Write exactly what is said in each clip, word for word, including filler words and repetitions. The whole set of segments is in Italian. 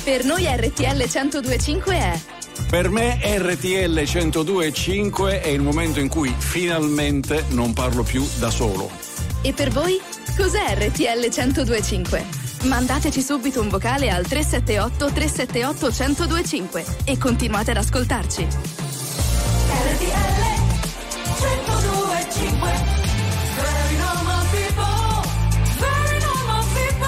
Per noi R T L centodue e cinque è... Per me R T L centodue e cinque è il momento in cui finalmente non parlo più da solo. E per voi? Cos'è R T L centodue e cinque? Mandateci subito un vocale al tre sette otto tre sette otto uno zero due cinque e continuate ad ascoltarci. R T L centodue e cinque. Very normal people, very normal people.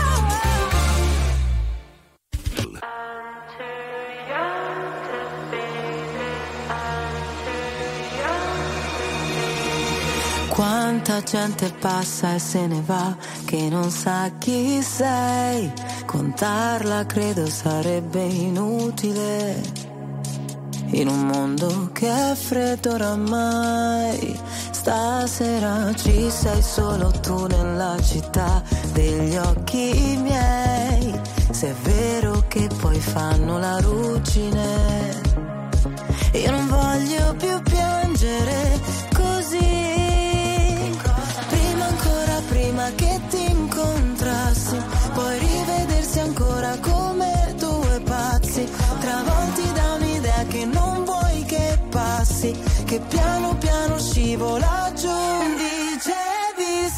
Quanta gente passa e se ne va, che non sa chi sei. Contarla credo sarebbe inutile, in un mondo che è freddo oramai. Stasera ci sei solo tu nella città degli occhi miei. Se è vero che poi fanno la ruggine, io non voglio più piangere così. Prima che ti incontrassi, poi rivedersi ancora come due pazzi, travolti da un'idea che non vuoi che passi, che piano piano scivola giù. Dicevi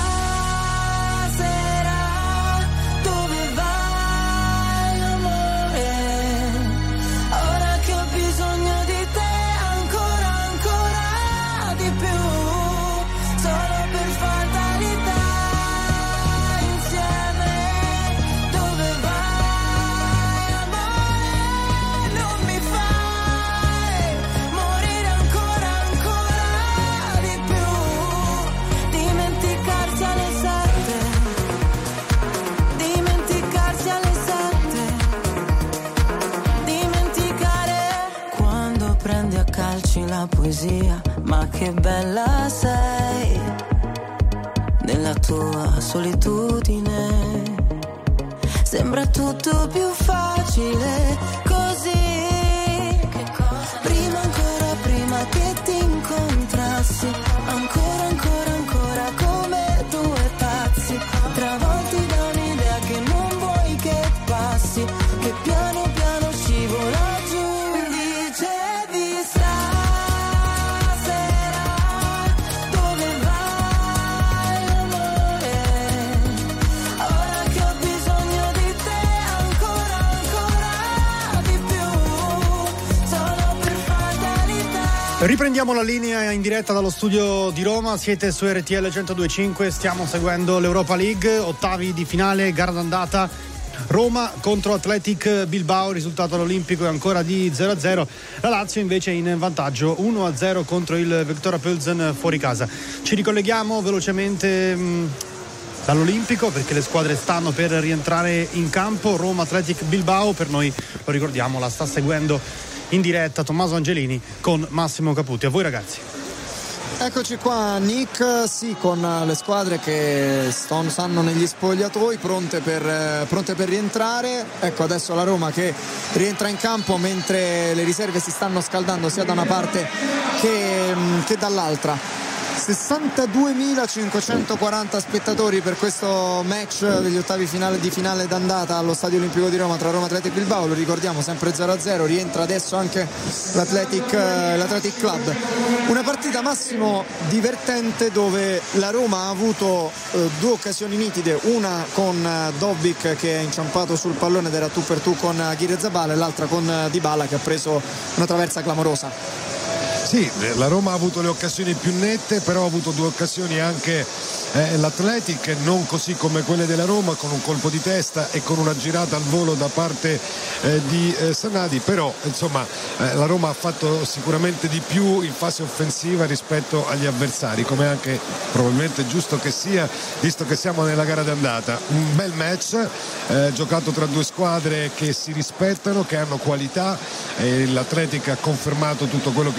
stasera dove vai amore, ora che ho bisogno di te ancora, ancora di più, solo per fatalità. La poesia, ma che bella sei nella tua solitudine. Sembra tutto più facile così. Prima ancora, prima che ti incontrassi, ancora, ancora, ancora come due pazzi, travolti da un'idea che non vuoi che passi, che piano piano scivola giù. Dicevi Riprendiamo la linea in diretta dallo studio di Roma, siete su R T L centodue e cinque, stiamo seguendo l'Europa League, ottavi di finale, gara d'andata, Roma contro Athletic Bilbao, risultato all'Olimpico è ancora di zero a zero, la Lazio invece in vantaggio uno a zero contro il Viktoria Plzen fuori casa. Ci ricolleghiamo velocemente mh, dall'Olimpico perché le squadre stanno per rientrare in campo. Roma Athletic Bilbao, per noi lo ricordiamo, la sta seguendo in diretta Tommaso Angelini con Massimo Caputi. A voi ragazzi. Eccoci qua Nick, sì, con le squadre che stanno, stanno negli spogliatoi pronte per, eh, pronte per rientrare. Ecco adesso la Roma che rientra in campo mentre le riserve si stanno scaldando sia da una parte che, che dall'altra. sessantaduemilacinquecentoquaranta spettatori per questo match degli ottavi finale di finale d'andata allo Stadio Olimpico di Roma tra Roma Athletic Bilbao, lo ricordiamo sempre zero a zero, rientra adesso anche l'Athletic, l'Athletic Club. Una partita Massimo divertente dove la Roma ha avuto eh, due occasioni nitide, una con eh, Dobbik che è inciampato sul pallone ed era tu per tu con eh, Ghire Zabala e l'altra con eh, Dybala che ha preso una traversa clamorosa. Sì, la Roma ha avuto le occasioni più nette, però ha avuto due occasioni anche eh, l'Athletic, non così come quelle della Roma, con un colpo di testa e con una girata al volo da parte eh, di eh, Sanadi, però insomma eh, la Roma ha fatto sicuramente di più in fase offensiva rispetto agli avversari, come anche probabilmente giusto che sia, visto che siamo nella gara d'andata. Un bel match eh, giocato tra due squadre che si rispettano, che hanno qualità, e l'Athletic ha confermato tutto quello che di buono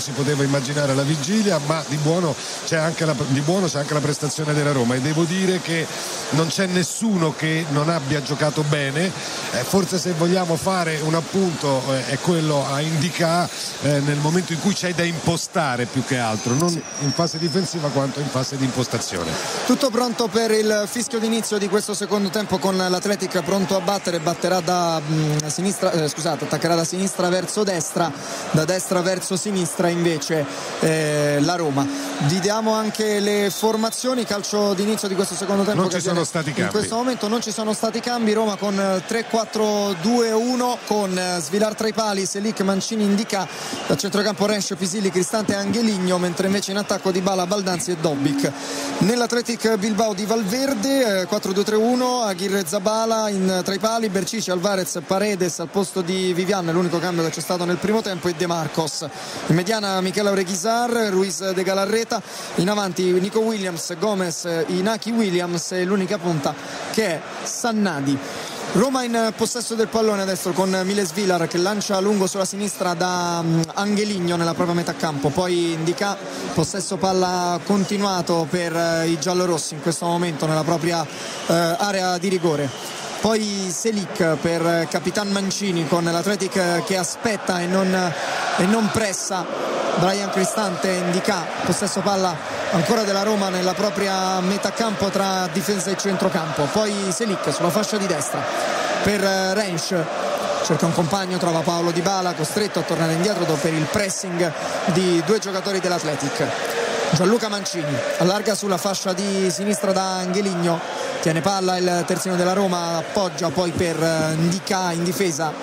si poteva immaginare alla vigilia, ma di buono c'è anche la, di buono c'è anche la prestazione della Roma, e devo dire che non c'è nessuno che non abbia giocato bene. Eh, forse se vogliamo fare un appunto eh, è quello a Indica eh, nel momento in cui c'è da impostare più che altro, non in fase difensiva quanto in fase di impostazione. Tutto pronto per il fischio d'inizio di questo secondo tempo, con l'Atletic pronto a battere. Batterà da mh, sinistra, eh, scusate, attaccherà da sinistra verso destra, da destra verso sinistra invece eh, la Roma. Vi diamo anche le formazioni, calcio d'inizio di questo secondo tempo. Non che ci sono stati cambi. In questo momento non ci sono stati cambi. Roma con tre quattro due uno, con Svilar tra i pali, Selic, Mancini, Indica, da centrocampo Rensch, Pisilli, Cristante e Angeligno, mentre invece in attacco Dybala, Baldanzi e Dobbik. Nell'Athletic Bilbao di Valverde eh, quattro due tre uno, Aguirre, Zabala in, tra i pali, Bercici, Alvarez, Paredes al posto di Vivian, l'unico cambio che c'è stato nel primo tempo, e De Marcos. In mediana Michele Aureguizar, Ruiz de Galarreta, in avanti Nico Williams, Gomez, Inaki Williams, e l'unica punta che è Sannadi. Roma in possesso del pallone adesso con Miles Vilar che lancia a lungo sulla sinistra da um, Angeligno nella propria metà campo, poi Indica, possesso palla continuato per uh, i giallorossi in questo momento nella propria uh, area di rigore. Poi Selic per Capitan Mancini, con l'Athletic che aspetta e non, e non pressa. Brian Cristante, Indica, possesso palla ancora della Roma nella propria metà campo tra difesa e centrocampo. Poi Selic sulla fascia di destra per Rensch, cerca un compagno, trova Paolo Dybala, costretto a tornare indietro dopo il pressing di due giocatori dell'Athletic. Gianluca Mancini allarga sulla fascia di sinistra da Angeligno, tiene palla il terzino della Roma, appoggia poi per Indica in difesa,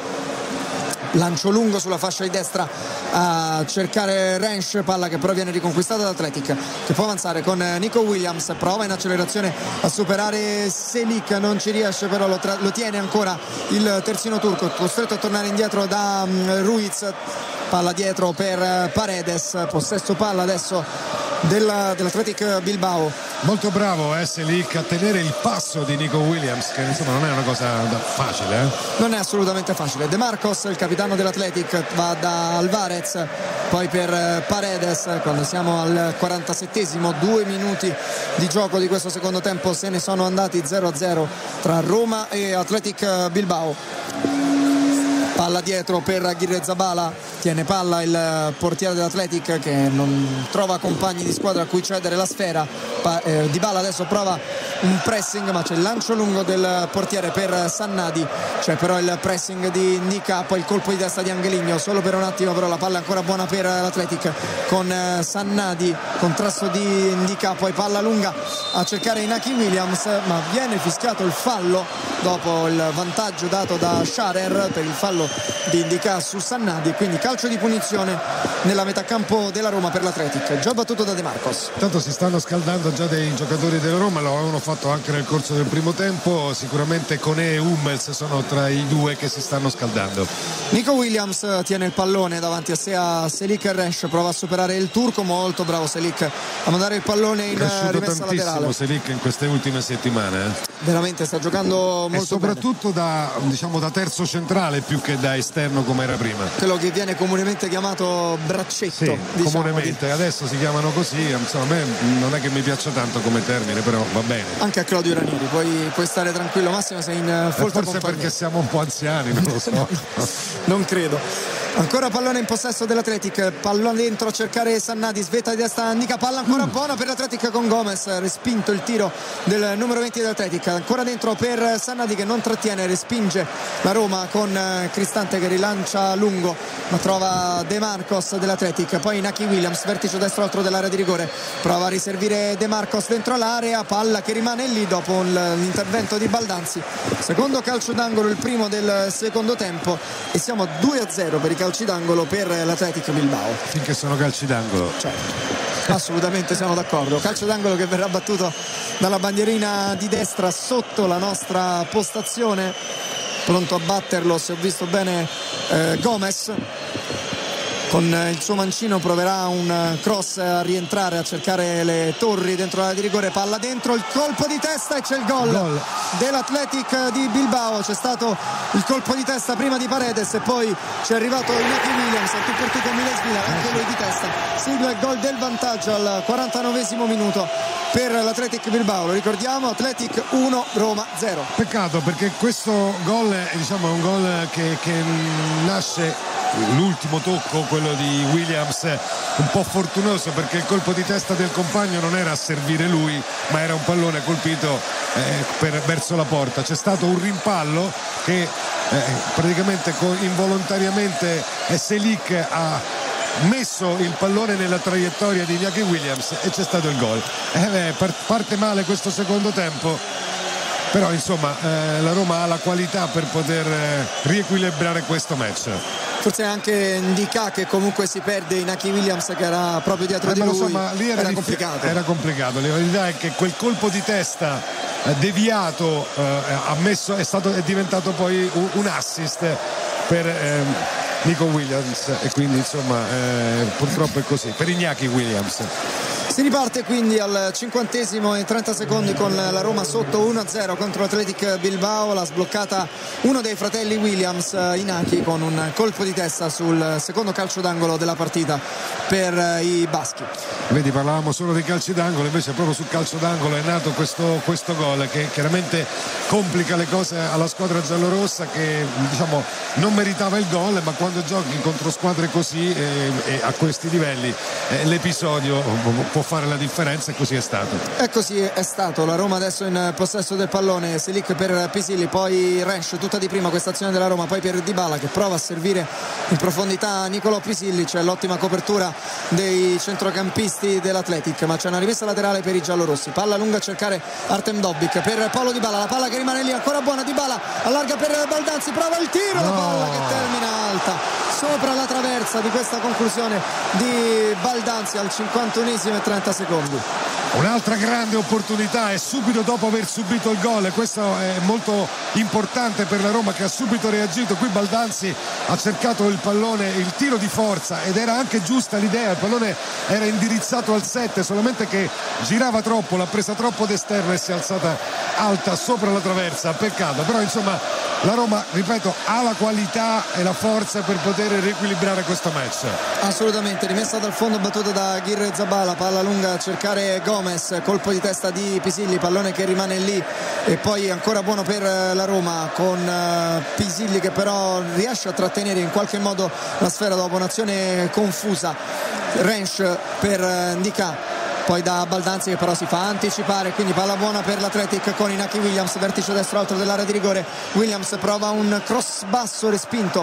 lancio lungo sulla fascia di destra a cercare Rensch, palla che però viene riconquistata da Athletic, che può avanzare con Nico Williams, prova in accelerazione a superare Selic, non ci riesce, però lo, tra- lo tiene ancora il terzino turco, costretto a tornare indietro da um, Ruiz, palla dietro per Paredes, possesso palla adesso della, dell'Athletic Bilbao. Molto bravo eh, Selic a tenere il passo di Nico Williams, che insomma non è una cosa da facile eh. Non è assolutamente facile. De Marcos, il capitano dell'Athletic, va da Alvarez, poi per Paredes, quando siamo al quarantasettesimo, due minuti di gioco di questo secondo tempo, se ne sono andati zero a zero tra Roma e Athletic Bilbao. Palla dietro per Aguirre, Zabala, tiene palla il portiere dell'Athletic che non trova compagni di squadra a cui cedere la sfera. Pa- eh, Dybala adesso prova un pressing, ma c'è il lancio lungo del portiere per Sannadi, c'è però il pressing di Indica, poi il colpo di testa di Angeligno, solo per un attimo, però la palla è ancora buona per l'Athletic con Sannadi, contrasto di Indica, poi palla lunga a cercare Inaki Williams, ma viene fischiato il fallo dopo il vantaggio dato da Scharer per il fallo di Indica su Sannadi, quindi calcio di punizione nella metà campo della Roma per l'Athletic, già battuto da De Marcos. Tanto si stanno scaldando già dei giocatori della Roma, lo avevano fatto anche nel corso del primo tempo, sicuramente Koné e Hummels sono tra i due che si stanno scaldando. Nico Williams tiene il pallone davanti a sé a Selic e Rensch, prova a superare il turco, molto bravo Selic a mandare il pallone in rimessa laterale. Selic in queste ultime settimane eh. Veramente sta giocando molto e soprattutto bene. Da, diciamo, da terzo centrale più che da esterno come era prima, quello che viene comunemente chiamato braccetto, sì, diciamo, comunemente di... adesso si chiamano così, insomma a me non è che mi piaccia tanto come termine, però va bene. Anche a Claudio Ranieri puoi, puoi stare tranquillo, Massimo, sei in folta forse compagnia. Perché siamo un po' anziani, non lo so. Non credo. Ancora pallone in possesso dell'Athletic, pallone dentro a cercare Sannadi, svetta di destra Indica, palla ancora mm. buona per l'Athletic con Gomez, respinto il tiro del numero venti dell'Athletic, ancora dentro per Sannadi che non trattiene, respinge la Roma con Cristante che rilancia lungo ma trova De Marcos dell'Athletic, poi Inaki Williams, vertice destro altro dell'area di rigore, prova a riservire De Marcos dentro l'area, palla che rimane lì dopo l'intervento di Baldanzi. Secondo calcio d'angolo, il primo del secondo tempo, e siamo a due a zero per i calci d'angolo per l'Athletic Bilbao. Finché sono calci d'angolo, certo, assolutamente siamo d'accordo. Calcio d'angolo che verrà battuto dalla bandierina di destra sotto la nostra postazione, pronto a batterlo, se ho visto bene, eh, Gomez. con il suo mancino proverà un cross a rientrare, a cercare le torri dentro l'area di rigore, palla dentro, il colpo di testa e c'è il gol, gol. dell'Athletic di Bilbao. C'è stato il colpo di testa prima di Paredes e poi c'è arrivato Iñaki Williams, a tu per tu con Miles-Villa, anche lui di testa, sigla il gol del vantaggio al quarantanovesimo minuto per l'Athletic Bilbao. Lo ricordiamo, Athletic uno, Roma zero. Peccato, perché questo gol è, diciamo, è un gol che, che nasce, l'ultimo tocco, quello di Williams, un po' fortunoso, perché il colpo di testa del compagno non era a servire lui, ma era un pallone colpito eh, per, verso la porta. C'è stato un rimpallo che eh, praticamente involontariamente Selic ha messo il pallone nella traiettoria di Iñaki Williams e c'è stato il gol. Eh, parte male questo secondo tempo, però insomma eh, la Roma ha la qualità per poter eh, riequilibrare questo match. Forse anche Ndika che comunque si perde, Iñaki Williams che era proprio dietro eh, di lui, so, ma lì era, era complicato. Era complicato, la verità è che quel colpo di testa eh, deviato eh, ha messo, è, stato, è diventato poi un, un assist per eh, Nico Williams e quindi insomma eh, purtroppo è così per Iñaki Williams. Si riparte quindi al cinquantesimo e trenta secondi con la Roma sotto uno a zero contro l'Athletic Bilbao. L'ha sbloccata uno dei fratelli Williams, Iñaki, con un colpo di testa sul secondo calcio d'angolo della partita per i baschi. Vedi, parlavamo solo dei calci d'angolo, invece proprio sul calcio d'angolo è nato questo, questo gol che chiaramente complica le cose alla squadra giallorossa, che diciamo non meritava il gol, ma quando giochi contro squadre così e, e a questi livelli eh, l'episodio può fare la differenza, e così è stato. E così è stato. La Roma adesso in possesso del pallone, Selic per Pisilli, poi Rensch, tutta di prima questa azione della Roma, poi per Dybala che prova a servire in profondità Nicolò Pisilli. C'è l'ottima copertura dei centrocampisti dell'Athletic, ma c'è una rimessa laterale per i giallorossi. Palla lunga a cercare Artem Dobbik per Paolo Dybala, la palla che rimane lì ancora buona, Dybala allarga per Baldanzi, prova il tiro, no. La palla che termina alta sopra la traversa di questa conclusione di Baldanzi al cinquantunesimo e trenta secondi. Un'altra grande opportunità e subito dopo aver subito il gol, e questo è molto importante per la Roma che ha subito reagito. Qui Baldanzi ha cercato il pallone, il tiro di forza, ed era anche giusta l'idea, il pallone era indirizzato al sette, solamente che girava troppo, l'ha presa troppo d'esterno e si è alzata alta sopra la traversa. Peccato, però insomma la Roma, ripeto, ha la qualità e la forza per poter riequilibrare questo match. Assolutamente, rimessa dal fondo battuta da Aguirre Zabala, palla lunga a cercare Gomez, colpo di testa di Pisilli, pallone che rimane lì e poi ancora buono per la Roma con Pisilli che però riesce a trattenere in qualche modo la sfera dopo un'azione confusa. Rensch per Ndika, poi da Baldanzi che però si fa anticipare, quindi palla buona per l'Athletic con Iñaki Williams, vertice destro alto dell'area di rigore. Williams prova un cross basso respinto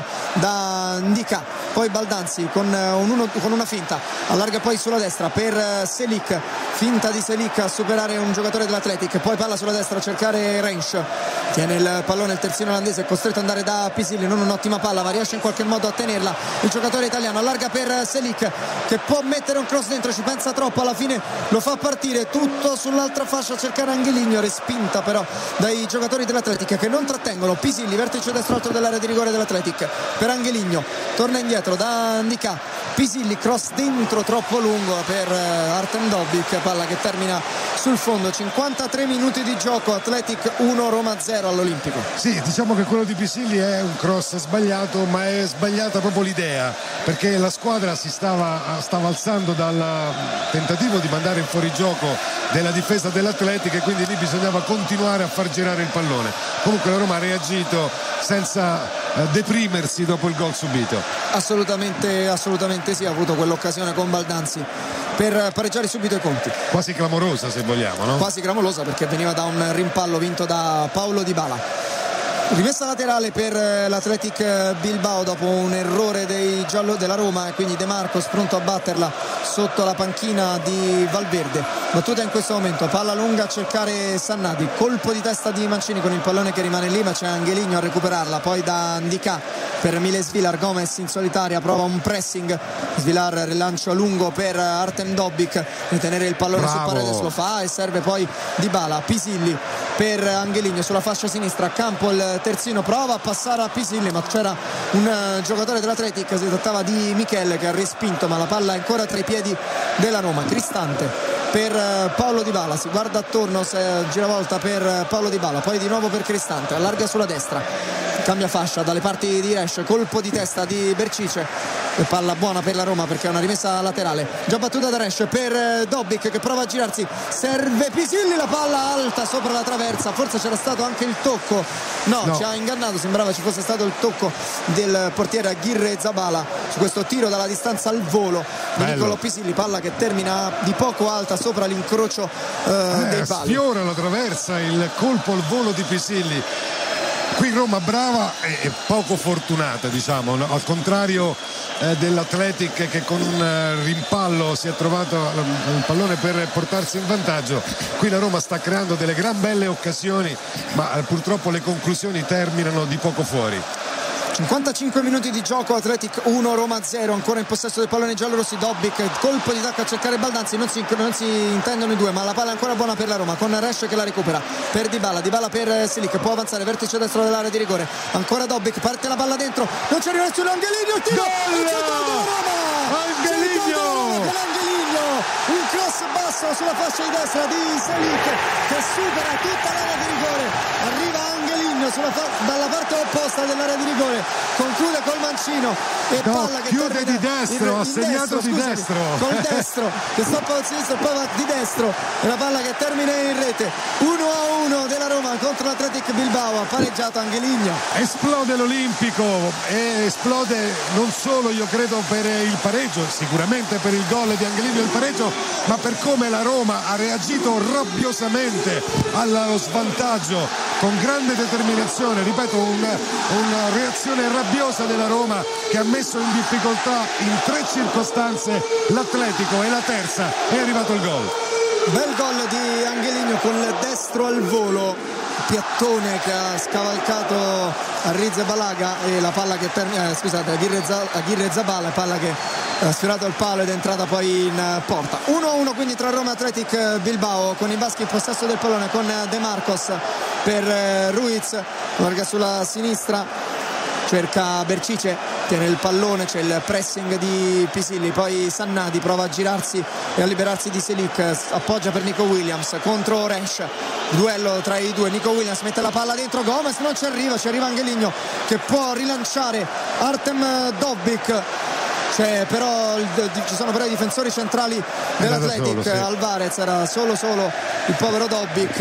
da Ndika, poi Baldanzi con, un uno, con una finta allarga poi sulla destra per Selic, finta di Selic a superare un giocatore dell'Athletic, poi palla sulla destra a cercare Rensch, tiene il pallone il terzino olandese, è costretto ad andare da Pisilli, non un'ottima palla ma riesce in qualche modo a tenerla il giocatore italiano, allarga per Selic che può mettere un cross dentro, ci pensa troppo, alla fine lo fa partire tutto sull'altra fascia a cercare Angeligno, respinta però dai giocatori dell'Athletic che non trattengono. Pisilli, vertice destro alto dell'area di rigore dell'Athletic per Angeligno, torna indietro da Ndika, Pisilli, cross dentro troppo lungo per Artem Dobbik, palla che termina sul fondo. Cinquantatré minuti di gioco, Athletic uno, Roma zero all'Olimpico. Sì, diciamo che quello di Pisilli è un cross sbagliato, ma è sbagliata proprio l'idea, perché la squadra si stava, stava alzando dal tentativo di mandare in fuorigioco della difesa dell'Athletic e quindi lì bisognava continuare a far girare il pallone. Comunque la Roma ha reagito senza eh, deprimersi dopo il gol subito. Assolutamente, assolutamente sì, ha avuto quell'occasione con Baldanzi per pareggiare subito i conti. Quasi clamorosa se vogliamo, no? Quasi clamorosa perché veniva da un rimpallo vinto da Paolo Dybala. Rimessa laterale per l'Athletic Bilbao dopo un errore dei giallo della Roma e quindi De Marcos pronto a batterla sotto la panchina di Valverde. Battuta in questo momento, palla lunga a cercare Sannadi, colpo di testa di Mancini con il pallone che rimane lì ma c'è Angeligno a recuperarla, poi da Ndika per Miles Vilar, Gomez in solitaria prova un pressing, Svilar rilancio lungo per Artem Dobbik, di tenere il pallone Bravo. su Paredes, lo fa e serve poi Dybala, Pisilli per Angeligno sulla fascia sinistra, campo il terzino, prova a passare a Pisilli ma c'era un uh, giocatore dell'Atletic, si trattava di Michele che ha respinto, ma la palla è ancora tra i piedi della Roma. Cristante per uh, Paolo Dybala, si guarda attorno, si giravolta per uh, Paolo Dybala, poi di nuovo per Cristante, allarga sulla destra, cambia fascia dalle parti di Resch, colpo di testa di Bercice e palla buona per la Roma perché è una rimessa laterale già battuta da Resch per Dobbik che prova a girarsi, serve Pisilli, la palla alta sopra la traversa, forse c'era stato anche il tocco, no, no. ci ha ingannato, sembrava ci fosse stato il tocco del portiere Aguirre Zabala su questo tiro dalla distanza al volo di Niccolò Pisilli, palla che termina di poco alta sopra l'incrocio eh, eh, dei pali, sfiora la traversa, il colpo al volo di Pisilli. Qui Roma brava e poco fortunata, diciamo, al contrario eh, dell'Athletic che con un eh, rimpallo si è trovato il pallone per portarsi in vantaggio. Qui la Roma sta creando delle gran belle occasioni, ma eh, purtroppo le conclusioni terminano di poco fuori. cinquantacinque minuti di gioco, Athletic uno, Roma zero, ancora in possesso del pallone giallorossi. Dobbik, colpo di tacco a cercare Baldanzi, non si, non si intendono i due, ma la palla è ancora buona per la Roma con Resch che la recupera per Dybala, Dybala per Selic, può avanzare vertice destro dell'area di rigore, ancora Dobbik, parte la palla dentro, non c'è arriva nessuno, Angeligno, il tiro, Angeligno, un cross basso sulla fascia di destra di Selic che supera tutta l'area di rigore, arriva Angeligno sulla fa- dalla parte opposta dell'area di rigore, conclude col mancino e no, palla che chiude di destro, in, ha in segnato destro, di scusami, destro col destro che stoppa al sinistro e poi va di destro e la palla che termina in rete. Uno a uno della Roma contro l'Athletic Bilbao, ha pareggiato Angeligno. Esplode l'Olimpico e esplode non solo, io credo, per il pareggio, sicuramente per il gol di Angeligno il pareggio, ma per come la Roma ha reagito rabbiosamente allo svantaggio con grande determinazione, ripeto, una, una reazione rabbiosa della Roma che ha messo in difficoltà in tre circostanze l'Atletico, e la terza è arrivato il gol. Bel gol di Angeligno con il destro al volo, piattone che ha scavalcato Arrizze Balaga e la palla che termina, eh, scusate, Aguirre, Aguirre Zabala, palla che ha sfiorato il palo ed è entrata poi in porta. uno a uno quindi tra Roma e Athletic Bilbao, con i baschi in possesso del pallone, con De Marcos per Ruiz, larga sulla sinistra, cerca Bercice, tiene il pallone, c'è il pressing di Pisilli, poi Sannadi prova a girarsi e a liberarsi di Selic, appoggia per Nico Williams contro Resch, duello tra i due, Nico Williams mette la palla dentro, Gomez non ci arriva, ci arriva Angeligno che può rilanciare Artem Dobbik. C'è però, ci sono però i difensori centrali dell'Athletic, sì. Alvarez era solo solo il povero Dobbik.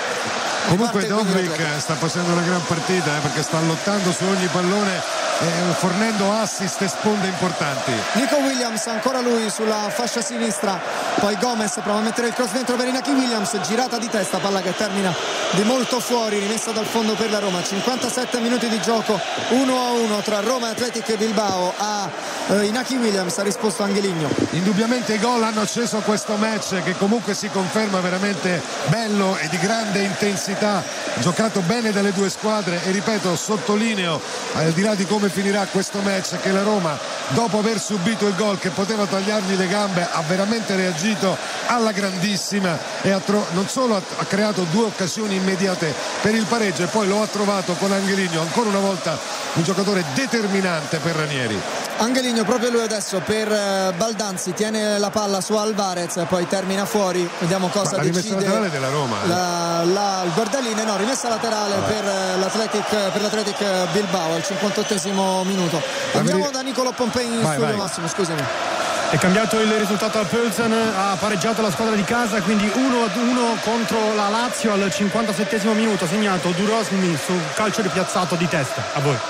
Comunque Dobbik sta facendo una gran partita eh, perché sta lottando su ogni pallone, eh, fornendo assist e sponde importanti. Nico Williams, ancora lui sulla fascia sinistra, poi Gomez prova a mettere il cross dentro per Inaki Williams, girata di testa, palla che termina di molto fuori, rimessa dal fondo per la Roma. Cinquantasette minuti di gioco, uno a uno tra Roma e Athletic Bilbao. A eh, Inaki Williams ha risposto Angeligno. Indubbiamente i gol hanno acceso questo match che comunque si conferma veramente bello e di grande intensità, giocato bene dalle due squadre, e ripeto, sottolineo, al di là di come finirà questo match, che la Roma, dopo aver subito il gol che poteva tagliargli le gambe, ha veramente reagito alla grandissima e ha tro- non solo ha, ha creato due occasioni immediate per il pareggio, e poi lo ha trovato con Angeligno, ancora una volta un giocatore determinante per Ranieri. Angeligno proprio lui adesso per Baldanzi, tiene la palla su Alvarez, poi termina fuori, vediamo cosa la decide. La rimessa laterale della Roma eh. la, la, il Guardaline, no, rimessa laterale per l'Athletic, per l'Athletic Bilbao al cinquantottesimo minuto. Andiamo da Niccolò Pompei in vai, studio. vai. Massimo, scusami. È cambiato il risultato al Pilsen, ha pareggiato la squadra di casa, quindi uno ad uno contro la Lazio al cinquantasettesimo minuto, segnato Durosmi su calcio ripiazzato di testa. A voi.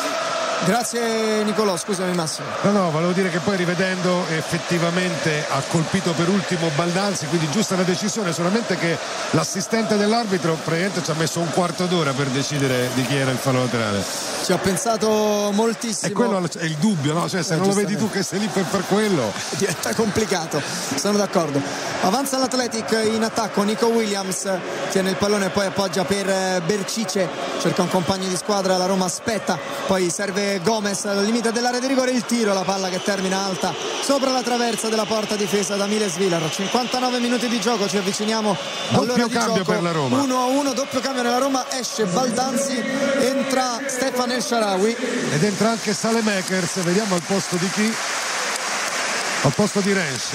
Grazie Niccolò, scusami Massimo. No, no, volevo dire che poi rivedendo effettivamente ha colpito per ultimo Baldanzi, quindi giusta la decisione, solamente che l'assistente dell'arbitro praticamente ci ha messo un quarto d'ora per decidere di chi era il fallo laterale. Ci ha pensato moltissimo. E quello è il dubbio, no? Cioè se eh, non lo vedi tu che sei lì per far quello, diventa complicato, sono d'accordo. Avanza l'Athletic in attacco, Nico Williams tiene il pallone e poi appoggia per Bercice, cerca un compagno di squadra, la Roma aspetta poi serve Gomez al limite dell'area di rigore, il tiro, la palla che termina alta sopra la traversa della porta difesa da Miles Vilar. cinquantanove minuti di gioco, ci avviciniamo all'ora doppio di cambio gioco. per la Roma, uno a uno, doppio cambio nella Roma, esce Baldanzi, entra Stefan El Shaarawy ed entra anche Saelemaekers. Vediamo al posto di chi? Al posto di Rensch.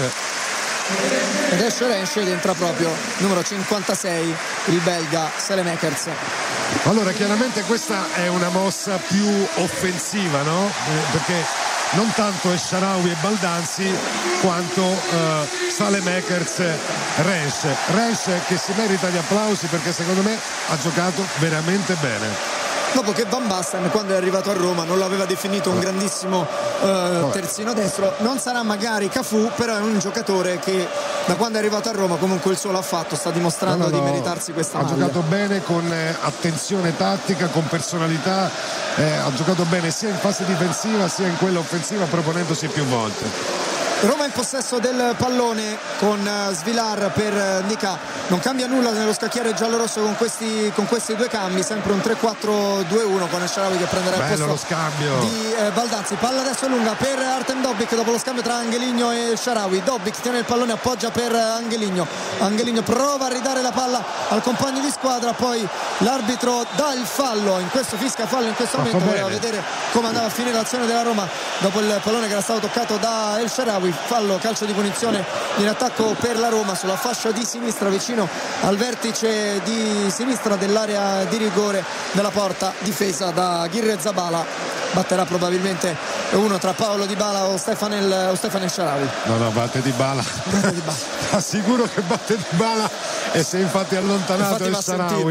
Ed esce Rensch ed entra proprio numero cinquantasei, il belga Saelemaekers. Allora chiaramente questa è una mossa più offensiva, no? Eh, perché non tanto El Shaarawy e Baldanzi quanto eh, Saelemaekers Rensch. Rensch che si merita gli applausi perché secondo me ha giocato veramente bene. Dopo che Van Basten, quando è arrivato a Roma, non l'aveva definito un grandissimo eh, terzino destro, non sarà magari Cafu, però è un giocatore che da quando è arrivato a Roma comunque il suo l'ha fatto, sta dimostrando no, no, di meritarsi questa ha maglia. giocato bene con eh, attenzione tattica, con personalità, eh, ha giocato bene sia in fase difensiva sia in quella offensiva, proponendosi più volte. Roma in possesso del pallone con Svilar per Nica, non cambia nulla nello scacchiere giallorosso con questi, con questi due cambi, sempre un tre quattro due uno con El Shaarawy che prenderà Bello il posto lo scambio di eh, Baldanzi. Palla adesso lunga per Artem Dobbik dopo lo scambio tra Angeligno e El Shaarawy. Dobbik tiene il pallone, appoggia per Angeligno, Angeligno prova a ridare la palla al compagno di squadra, poi l'arbitro dà il fallo, in questo fischia fallo in questo Fatto momento, voleva bene. vedere come andava a finire l'azione della Roma dopo il pallone che era stato toccato da El Shaarawy. Fallo, calcio di punizione in attacco per la Roma sulla fascia di sinistra vicino al vertice di sinistra dell'area di rigore della porta difesa da Ghirre Zabala. Batterà probabilmente uno tra Paolo Dybala o Stefan El, o Stefan El Shaarawy. No no, batte Dybala. Batte Dybala. Assicuro che batte Dybala e si è infatti allontanato Infatti El va Shaarawy.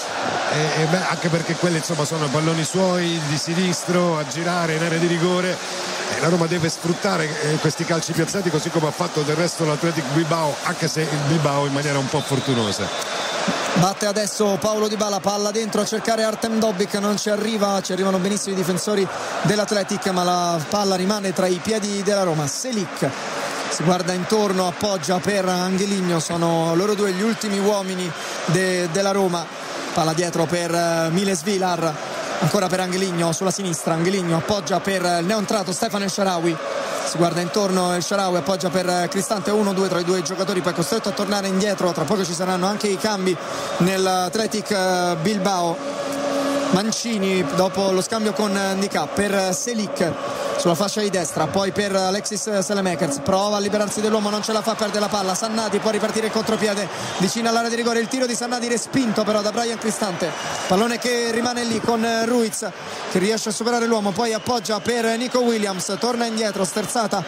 E, e beh, anche perché quelli insomma sono palloni suoi di sinistro a girare in area di rigore. La Roma deve sfruttare eh, questi calci piazzati così come ha fatto del resto l'Athletic Bilbao, anche se il Bilbao in maniera un po' fortunosa. Batte adesso Paolo Dybala, palla dentro a cercare Artem Dobbik, non ci arriva, ci arrivano benissimo i difensori dell'Athletic, ma la palla rimane tra i piedi della Roma. Selic si guarda intorno, appoggia per Angeligno, sono loro due gli ultimi uomini de, della Roma. Palla dietro per Miles Vilar, ancora per Angeligno sulla sinistra, Angeligno appoggia per il neoentrato Stefan El Shaarawy, si guarda intorno El Shaarawy, appoggia per Cristante, uno due tra i due giocatori, poi costretto a tornare indietro, tra poco ci saranno anche i cambi nell'Athletic Bilbao. Mancini dopo lo scambio con Nica per Selic sulla fascia di destra, poi per Alexis Saelemaekers, prova a liberarsi dell'uomo, non ce la fa, perde la palla. Sannadi può ripartire il contropiede vicino all'area di rigore, il tiro di Sannadi respinto però da Brian Cristante, pallone che rimane lì con Ruiz che riesce a superare l'uomo, poi appoggia per Nico Williams, torna indietro, sterzata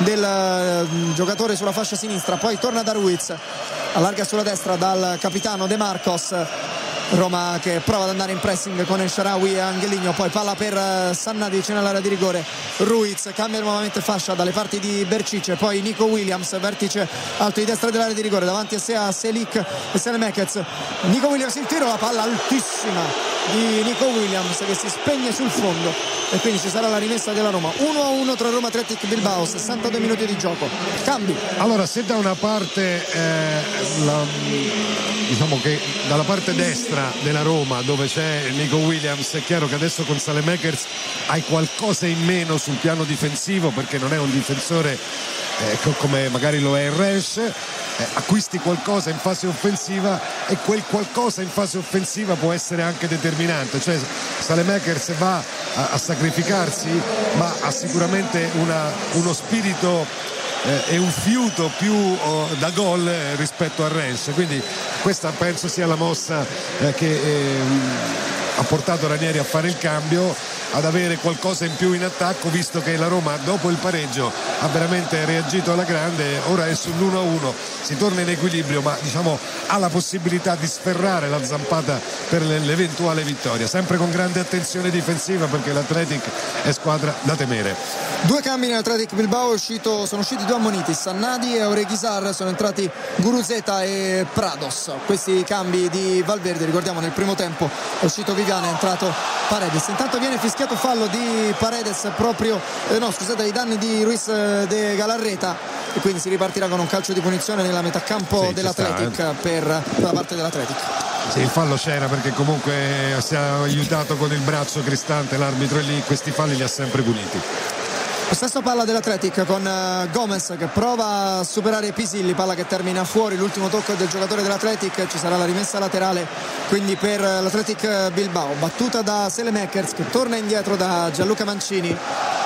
del giocatore sulla fascia sinistra, poi torna da Ruiz, allarga sulla destra dal capitano De Marcos. Roma che prova ad andare in pressing con El Shaarawy e Angeligno, poi palla per Sannadi vicino all'area di rigore, Ruiz cambia nuovamente fascia dalle parti di Bercice, poi Nico Williams, vertice alto di destra dell'area di rigore, davanti a sé a Selic e Saelemaekers. Nico Williams il tiro, la palla altissima di Nico Williams che si spegne sul fondo e quindi ci sarà la rimessa della Roma. Uno a uno tra Roma Athletic Bilbao, sessantadue minuti di gioco. Cambi. Allora, se da una parte eh, la, diciamo che dalla parte destra della Roma dove c'è Nico Williams, è chiaro che adesso con Saelemaekers hai qualcosa in meno sul piano difensivo perché non è un difensore eh, come magari lo è Rensch, eh, acquisti qualcosa in fase offensiva e quel qualcosa in fase offensiva può essere anche determinante, cioè Saelemaekers va a, a sacrificarsi ma ha sicuramente una, uno spirito eh, e un fiuto più oh, da gol eh, rispetto a Rensch, quindi questa penso sia la mossa eh, che eh, ha portato Ranieri a fare il cambio, ad avere qualcosa in più in attacco, visto che la Roma dopo il pareggio ha veramente reagito alla grande, ora è sull'uno a uno, si torna in equilibrio ma diciamo ha la possibilità di sferrare la zampata per l'eventuale vittoria, sempre con grande attenzione difensiva perché l'Athletic è squadra da temere. Due cambi nell'Athletic Bilbao, uscito, sono usciti due ammoniti, Sannadi e Oreghizar, sono entrati Guruzeta e Prados. Questi cambi di Valverde, ricordiamo nel primo tempo è uscito Viviane, è entrato Paredes. Intanto viene fischiato fallo di Paredes proprio, eh, no scusate, ai danni di Ruiz de Galarreta e quindi si ripartirà con un calcio di punizione nella metà campo sì, dell'Athletic sta, eh. per la parte dell'Athletic. Sì, il fallo c'era perché comunque si è aiutato con il braccio Cristante, l'arbitro è lì, questi falli li ha sempre puniti. Lo stesso palla dell'Athletic con uh, Gomez che prova a superare Pisilli, palla che termina fuori, l'ultimo tocco del giocatore dell'Athletic, ci sarà la rimessa laterale quindi per uh, l'Athletic Bilbao, battuta da Saelemaekers che torna indietro da Gianluca Mancini,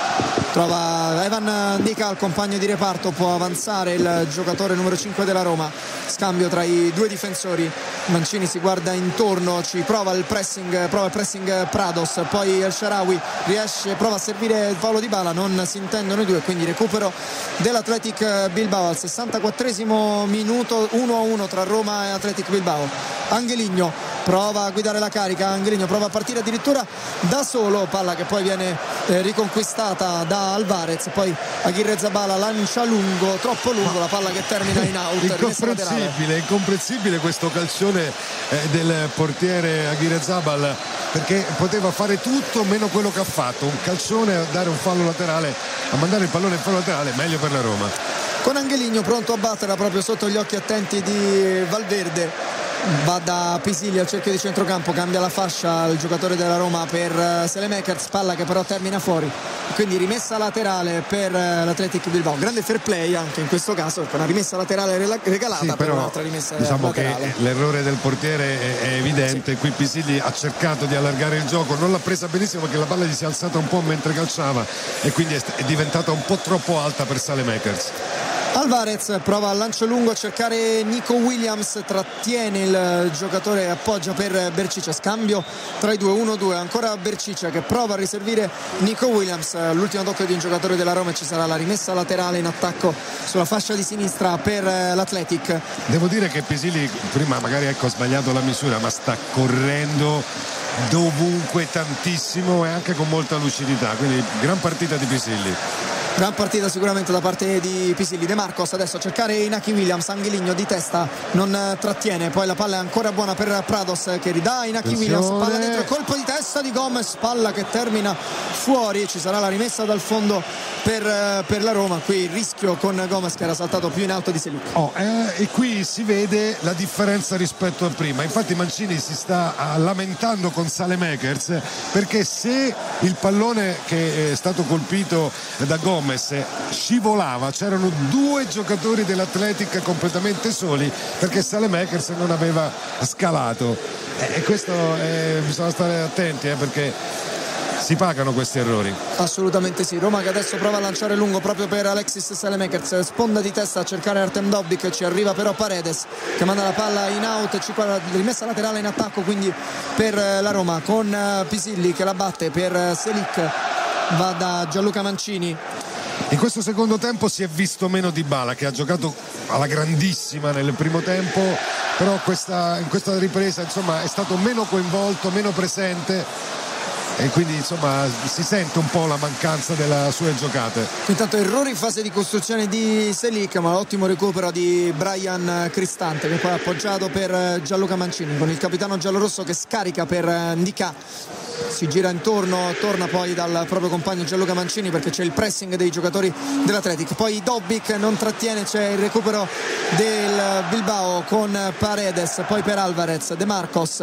trova Evan Ndika al compagno di reparto, può avanzare il giocatore numero cinque della Roma, scambio tra i due difensori, Mancini si guarda intorno, ci prova il pressing, prova il pressing Prados, poi El Shaarawy riesce, prova a servire Paolo Dybala, non si intendono i due, quindi recupero dell'Athletic Bilbao al sessantaquattresimo minuto, uno a uno tra Roma e Athletic Bilbao. Angeligno prova a guidare la carica, Angeligno prova a partire addirittura da solo, palla che poi viene eh, riconquistata da Alvarez, poi Aguirre Zabala lancia lungo, troppo lungo, la palla che termina in out. Incomprensibile, incomprensibile questo calcione eh, del portiere Aguirre Zabal, perché poteva fare tutto meno quello che ha fatto, un calcione a dare un fallo laterale, a mandare il pallone in fallo laterale, meglio per la Roma. Con Angeligno pronto a batterla proprio sotto gli occhi attenti di Valverde, va da Pisilli al cerchio di centrocampo, cambia la fascia il giocatore della Roma per Saelemaekers, palla che però termina fuori, quindi rimessa laterale per l'Athletic Bilbao. Grande fair play anche in questo caso, una rimessa laterale regalata, sì, per però, un'altra rimessa diciamo laterale. Che l'errore del portiere è, è evidente, sì. Qui Pisilli ha cercato di allargare il gioco, non l'ha presa benissimo perché la palla gli si è alzata un po' mentre calciava e quindi è, è diventata un po' troppo alta per Saelemaekers. Alvarez prova al lancio lungo a cercare Nico Williams, trattiene il giocatore, appoggia per Berchice, scambio tra i due, uno due, ancora Berchice che prova a riservire Nico Williams, l'ultimo tocco di un giocatore della Roma e ci sarà la rimessa laterale in attacco sulla fascia di sinistra per l'Athletic. Devo dire che Pisilli prima magari ecco, ha sbagliato la misura, ma sta correndo dovunque tantissimo e anche con molta lucidità, quindi gran partita di Pisilli. Gran partita sicuramente da parte di Pisilli. De Marcos adesso a cercare Inaki Williams, Angeligno di testa non trattiene, poi la palla è ancora buona per Prados che ridà Inaki Williams, palla dentro, colpo di testa di Gomez, palla che termina fuori, ci sarà la rimessa dal fondo per, per la Roma, qui il rischio con Gomez che era saltato più in alto di Selic. Oh, eh, e qui si vede la differenza rispetto a prima, infatti Mancini si sta uh, lamentando con Saelemaekers perché se il pallone che è stato colpito da Gomez scivolava, c'erano due giocatori dell'Athletic completamente soli perché Saelemaekers non aveva scalato e, e questo eh, bisogna stare attenti eh, perché si pagano questi errori. Assolutamente sì. Roma che adesso prova a lanciare lungo proprio per Alexis Saelemaekers, sponda di testa a cercare Artem Dobbik, ci arriva però Paredes che manda la palla in out, ci rimessa laterale in attacco quindi per la Roma con Pisilli che la batte per Selic, va da Gianluca Mancini. In questo secondo tempo si è visto meno Dybala che ha giocato alla grandissima nel primo tempo, però questa, in questa ripresa insomma è stato meno coinvolto, meno presente e quindi insomma si sente un po' la mancanza delle sue giocate. Intanto errore in fase di costruzione di Selic, ma l'ottimo recupero di Brian Cristante che poi ha appoggiato per Gianluca Mancini con il capitano giallorosso che scarica per Ndika, si gira intorno, torna poi dal proprio compagno Gianluca Mancini perché c'è il pressing dei giocatori dell'Athletic, poi Dobbik non trattiene, c'è il recupero del Bilbao con Paredes, poi per Alvarez, De Marcos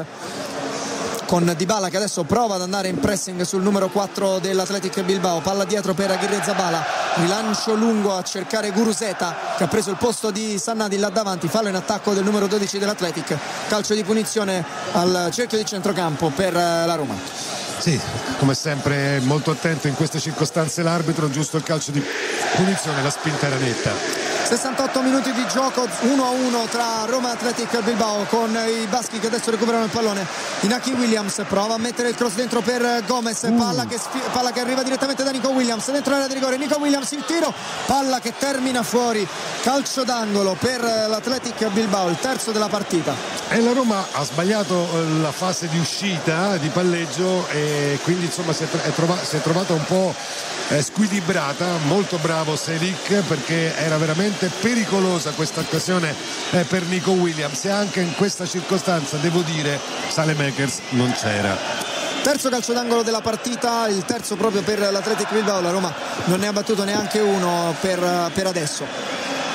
con Dybala che adesso prova ad andare in pressing sul numero quattro dell'Athletic Bilbao, palla dietro per Aguirre Zabala, rilancio lungo a cercare Guruzeta che ha preso il posto di Sannadi là davanti, fallo in attacco del numero dodici dell'Athletic, calcio di punizione al cerchio di centrocampo per la Roma. Sì, come sempre molto attento in queste circostanze l'arbitro, giusto il calcio di punizione, la spinta era netta. sessantotto minuti di gioco, uno a uno tra Roma e Athletic Bilbao con i baschi che adesso recuperano il pallone. Inaki Williams prova a mettere il cross dentro per Gomez, palla che, palla che arriva direttamente da Nico Williams dentro l'area di rigore, Nico Williams il tiro, palla che termina fuori, calcio d'angolo per l'Athletic Bilbao, il terzo della partita. E la Roma ha sbagliato la fase di uscita di palleggio e quindi insomma si è, è, trova, si è trovata un po' eh, squilibrata. Molto bravo Selic perché era veramente pericolosa questa occasione eh, per Nico Williams e anche in questa circostanza devo dire Saelemaekers non c'era. Terzo calcio d'angolo della partita, il terzo proprio per l'Athletic Bilbao, la Roma non ne ha battuto neanche uno per, per adesso.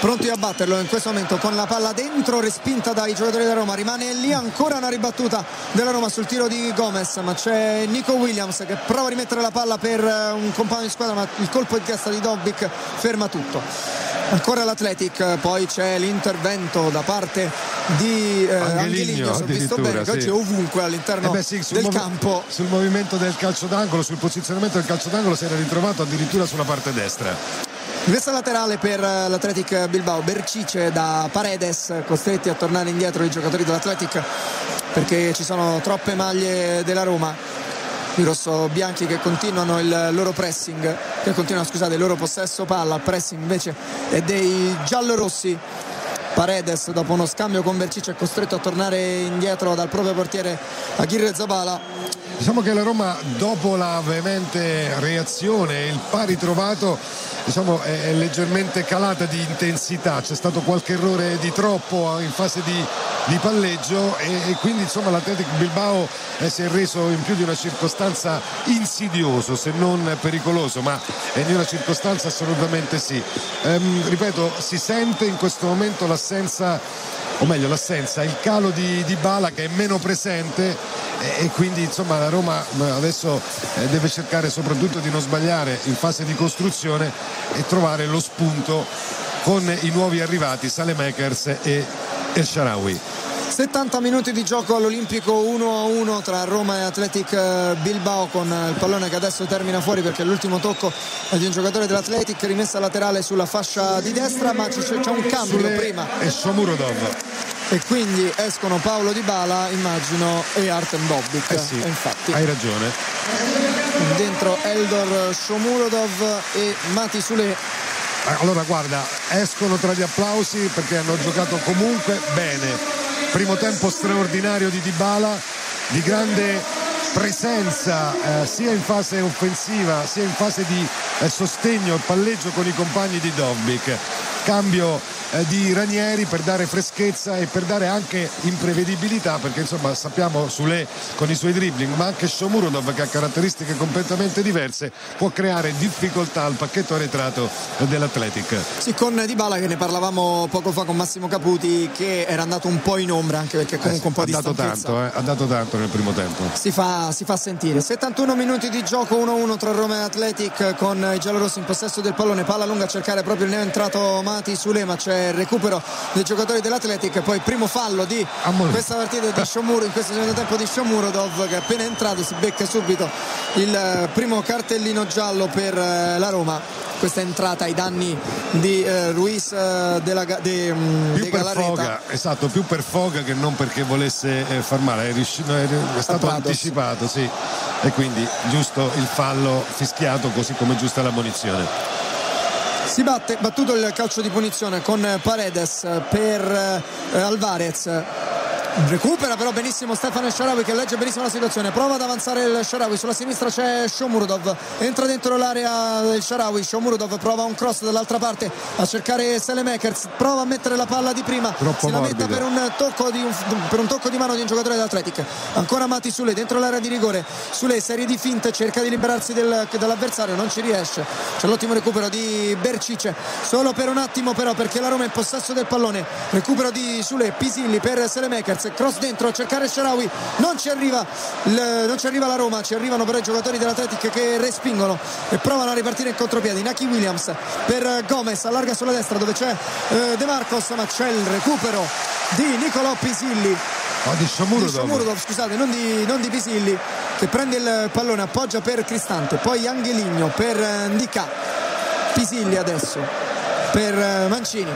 pronti a batterlo in questo momento con la palla dentro, respinta dai giocatori della Roma. Rimane lì ancora una ribattuta della Roma sul tiro di Gomez, ma c'è Nico Williams che prova a rimettere la palla per un compagno di squadra, ma il colpo di testa di Dobbik ferma tutto. Ancora l'Athletic, poi c'è l'intervento da parte di eh, Angeligno, se ho visto bene, che oggi sì. è ovunque all'interno eh beh, sì, del mov- campo. Sul movimento del calcio d'angolo, sul posizionamento del calcio d'angolo si era ritrovato addirittura sulla parte destra. Rimessa laterale per l'Athletic Bilbao, Bercice da Paredes, costretti a tornare indietro i giocatori dell'Athletic perché ci sono troppe maglie della Roma. I rossobianchi che continuano il loro pressing, che continuano scusate il loro possesso palla, il pressing invece è dei giallorossi. Paredes dopo uno scambio con Bercice è costretto a tornare indietro dal proprio portiere Aguirre Zabala. Diciamo che la Roma, dopo la veemente reazione e il pari trovato, diciamo è, è leggermente calata di intensità. C'è stato qualche errore di troppo in fase di, di palleggio e, e quindi insomma l'Athletic Bilbao eh, si è reso in più di una circostanza insidioso, se non pericoloso, ma in una circostanza assolutamente sì. Ehm, ripeto, si sente in questo momento l'assenza, o meglio l'assenza, il calo di Dybala che è meno presente e quindi insomma la Roma adesso deve cercare soprattutto di non sbagliare in fase di costruzione e trovare lo spunto con i nuovi arrivati Saelemaekers e El Shaarawy. settanta minuti di gioco all'Olimpico, uno a uno tra Roma e Athletic Bilbao, con il pallone che adesso termina fuori perché l'ultimo tocco è di un giocatore dell'Athletic, rimessa laterale sulla fascia di destra, ma c'è, c'è un cambio Sule prima e Shomurodov, e quindi escono Paolo Dybala, immagino, e Artem Dobbik. eh sì, e infatti hai ragione, dentro Eldor Shomurodov e Mati Sule. allora guarda, escono tra gli applausi perché hanno giocato comunque bene. Primo tempo straordinario di Dybala, di grande presenza eh, sia in fase offensiva sia in fase di eh, sostegno al palleggio con i compagni di Dobbik. Cambio eh, di Ranieri per dare freschezza e per dare anche imprevedibilità, perché insomma sappiamo Sule con i suoi dribbling, ma anche Shomurodov che ha caratteristiche completamente diverse può creare difficoltà al pacchetto arretrato dell'Athletic. Sì, con Dybala che ne parlavamo poco fa con Massimo Caputi, che era andato un po' in ombra anche perché comunque eh sì, un po' ha di dato stanchezza tanto, eh, ha dato tanto nel primo tempo. Si fa, si fa sentire. settantuno minuti di gioco, uno a uno tra Roma e Athletic, con i giallorossi in possesso del pallone, palla lunga a cercare proprio il neoentrato Mati Sule, ma c'è il recupero dei giocatori dell'Athletic. Poi primo fallo di Amore. questa partita di Shomuro, in questo secondo tempo di Shomurodov, che appena entrato si becca subito il primo cartellino giallo per la Roma. Questa entrata ai danni di eh, Ruiz eh, della, de, um, più de per Galarreta. foga, esatto, più per foga che non perché volesse eh, far male, è, riuscito, è, è stato anticipato, sì, e quindi giusto il fallo fischiato, così come giusta la munizione. Si batte, battuto il calcio di punizione con Paredes per eh, Alvarez. Recupera però benissimo Stefano El Shaarawy, che legge benissimo la situazione, prova ad avanzare il Shaarawy, sulla sinistra c'è Shomurodov, entra dentro l'area del Shaarawy, Shomurodov prova un cross dall'altra parte a cercare Saelemaekers, prova a mettere la palla di prima, troppo si lamenta per un, tocco di un, per un tocco di mano di un giocatore dell'Athletic. Ancora Mati Sule dentro l'area di rigore, Sule serie di finte, cerca di liberarsi del, dall'avversario, non ci riesce. C'è l'ottimo recupero di Bercice, solo per un attimo però, perché la Roma è in possesso del pallone. Recupero di Sule, Pisilli per Saelemaekers, cross dentro a cercare Shaarawy, non ci arriva il, non ci arriva la Roma, ci arrivano però i giocatori dell'Athletic che respingono e provano a ripartire in contropiede. Naki Williams per Gomez, allarga sulla destra dove c'è eh, De Marcos, ma c'è il recupero di Nicolò Pisilli, oh, di Shomurodov, di Shomurodov scusate, non di, non di Pisilli, che prende il pallone, appoggia per Cristante, poi Angeligno per Ndicà, Pisilli adesso per Mancini,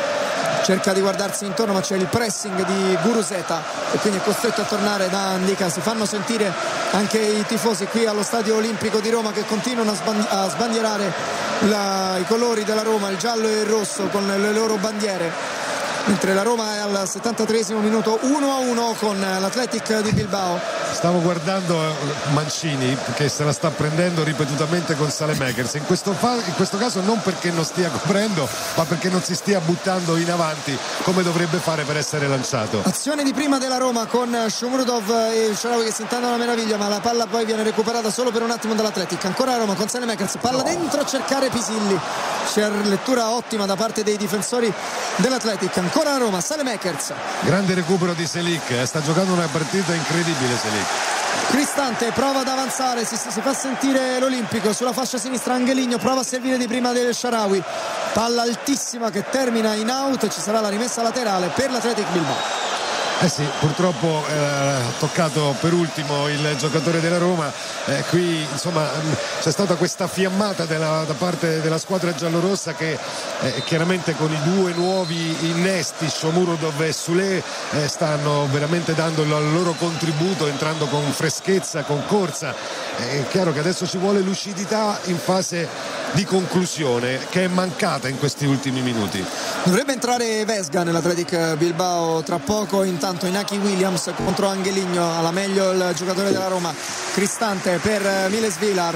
cerca di guardarsi intorno ma c'è il pressing di Guruzeta e quindi è costretto a tornare da Ndicà. Si fanno sentire anche i tifosi qui allo Stadio Olimpico di Roma, che continuano a, sbandi- a sbandierare la, i colori della Roma, il giallo e il rosso con le loro bandiere, mentre la Roma è al settantatreesimo minuto uno a uno con l'Athletic di Bilbao. stavo guardando Mancini che se la sta prendendo ripetutamente con Saelemaekers, in questo, fa- in questo caso non perché non stia coprendo, ma perché non si stia buttando in avanti come dovrebbe fare per essere lanciato. Azione di prima della Roma con Shomurodov e Shaarawy che si intendono una meraviglia, ma la palla poi viene recuperata solo per un attimo dall'Athletic. Ancora Roma con Saelemaekers, palla dentro a cercare Pisilli, c'è lettura ottima da parte dei difensori dell'Athletic. Ancora Roma, Saelemaekers, grande recupero di Selic, eh, sta giocando una partita incredibile Selic. Cristante prova ad avanzare, si, si fa sentire l'Olimpico sulla fascia sinistra. Angeligno prova a servire di prima del Shaarawy, palla altissima che termina in out, ci sarà la rimessa laterale per l'Athletic Bilbao. Eh sì, purtroppo eh, ha toccato per ultimo il giocatore della Roma, eh, qui insomma c'è stata questa fiammata della, da parte della squadra giallorossa che eh, chiaramente con i due nuovi innesti Shomurodov e Sule eh, stanno veramente dando il loro contributo, entrando con freschezza, con corsa. È chiaro che adesso ci vuole lucidità in fase di conclusione che è mancata in questi ultimi minuti. Dovrebbe entrare Vesga nell'Athletic Bilbao tra poco, intanto Inaki Williams contro Angeligno, alla meglio il giocatore della Roma. Cristante per Miles Vilar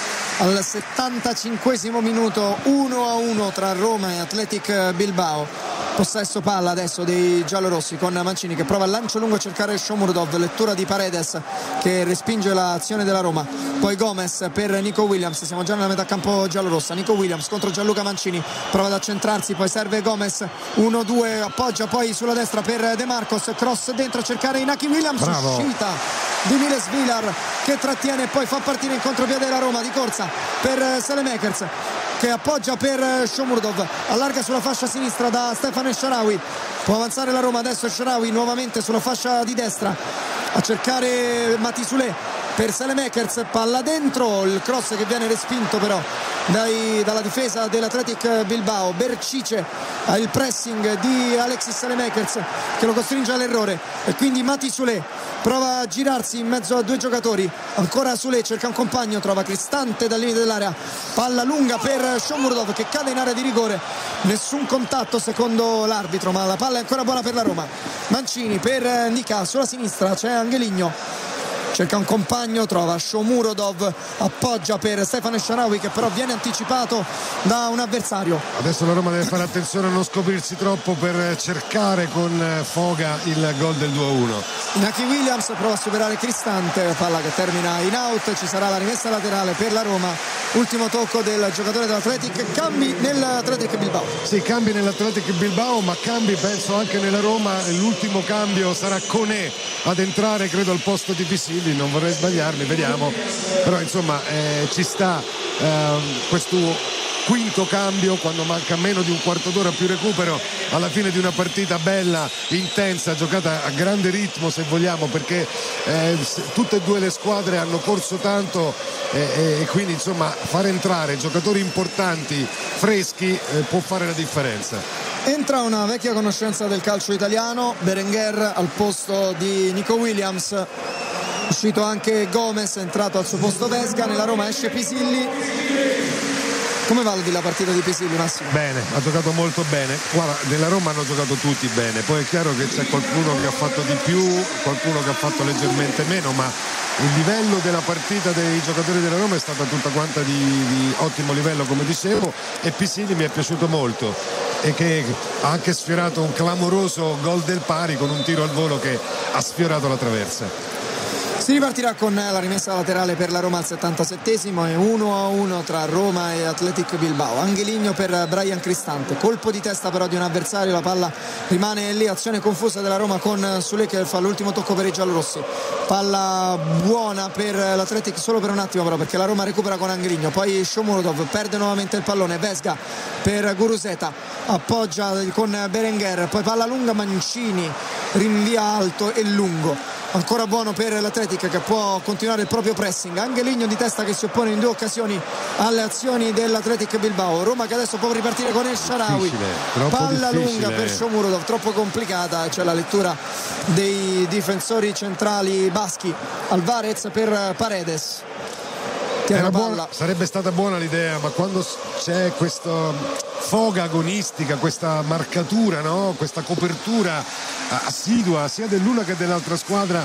al settantacinquesimo minuto, uno a uno tra Roma e Athletic Bilbao. Possesso palla adesso dei giallorossi con Mancini che prova il lancio lungo a cercare Shomurodov, lettura di Paredes che respinge l'azione della Roma, poi Gomez per Nico Williams, siamo già nella metà campo giallorossa. Nico Williams contro Gianluca Mancini, prova ad accentrarsi, poi serve Gomez, uno due, appoggia poi sulla destra per De Marcos, cross dentro a cercare Inaki Williams. Bravo. Uscita di Miles Vilar che trattiene e poi fa partire in contropiede la Roma di corsa per Saelemaekers che appoggia per Shomurodov, allarga sulla fascia sinistra da Stefano Shaarawy, può avanzare la Roma adesso. Shaarawy nuovamente sulla fascia di destra a cercare Matisule per Saelemaekers, palla dentro, il cross che viene respinto però dai, dalla difesa dell'Athletic Bilbao. Bercice ha il pressing di Alexis Saelemaekers che lo costringe all'errore e quindi Matisule prova a girarsi in mezzo a due giocatori, ancora Sule cerca un compagno, trova Cristante dal limite dell'area, palla lunga per Shomurodov che cade in area di rigore, nessun contatto secondo l'arbitro, ma la palla è ancora buona per la Roma. Mancini per Nika, sulla sinistra c'è Angeligno, cerca un compagno, trova Shomurodov, appoggia per Stefano Shaarawy che però viene anticipato da un avversario. Adesso la Roma deve fare attenzione a non scoprirsi troppo per cercare con foga il gol del due a uno. Inaki Williams prova a superare Cristante, palla che termina in out, ci sarà la rimessa laterale per la Roma. Ultimo tocco del giocatore dell'Athletic, cambi nell'Athletic Bilbao. Sì, cambi nell'Athletic Bilbao, ma cambi penso anche nella Roma. L'ultimo cambio sarà Koné ad entrare credo al posto di Pisilli, non vorrei sbagliarmi, vediamo, però insomma eh, ci sta eh, questo quinto cambio quando manca meno di un quarto d'ora più recupero alla fine di una partita bella, intensa, giocata a grande ritmo se vogliamo, perché eh, tutte e due le squadre hanno corso tanto eh, e quindi insomma far entrare giocatori importanti, freschi eh, può fare la differenza. Entra una vecchia conoscenza del calcio italiano, Berenguer al posto di Nico Williams, uscito anche Gomez, è entrato al suo posto Vesga, nella Roma esce Pisilli. Come valuti la partita di Pisilli, Massimo? Bene, ha giocato molto bene. Guarda, nella Roma hanno giocato tutti bene, poi è chiaro che c'è qualcuno che ha fatto di più, qualcuno che ha fatto leggermente meno, ma il livello della partita dei giocatori della Roma è stata tutta quanta di, di ottimo livello, come dicevo, e Pisilli mi è piaciuto molto e che ha anche sfiorato un clamoroso gol del pari con un tiro al volo che ha sfiorato la traversa. Si ripartirà con la rimessa laterale per la Roma al settantasettesimo e uno a uno tra Roma e Athletic Bilbao. Angeligno per Brian Cristante, colpo di testa però di un avversario, la palla rimane lì, azione confusa della Roma con Sule che fa l'ultimo tocco per i giallorossi, palla buona per l'Athletic solo per un attimo però, perché la Roma recupera con Angeligno, poi Shomurodov perde nuovamente il pallone, Vesga per Guruseta, appoggia con Berenguer, poi palla lunga, Mancini rinvia alto e lungo, ancora buono per l'Athletic che può continuare il proprio pressing. Angeligno di testa che si oppone in due occasioni alle azioni dell'Athletic Bilbao. Roma che adesso può ripartire con El Shaarawy, palla difficile. lunga per Shomurodov, troppo complicata, c'è la lettura dei difensori centrali baschi. Alvarez per Paredes, Era buona, sarebbe stata buona l'idea, ma quando c'è questa foga agonistica, questa marcatura, no? Questa copertura assidua sia dell'una che dell'altra squadra,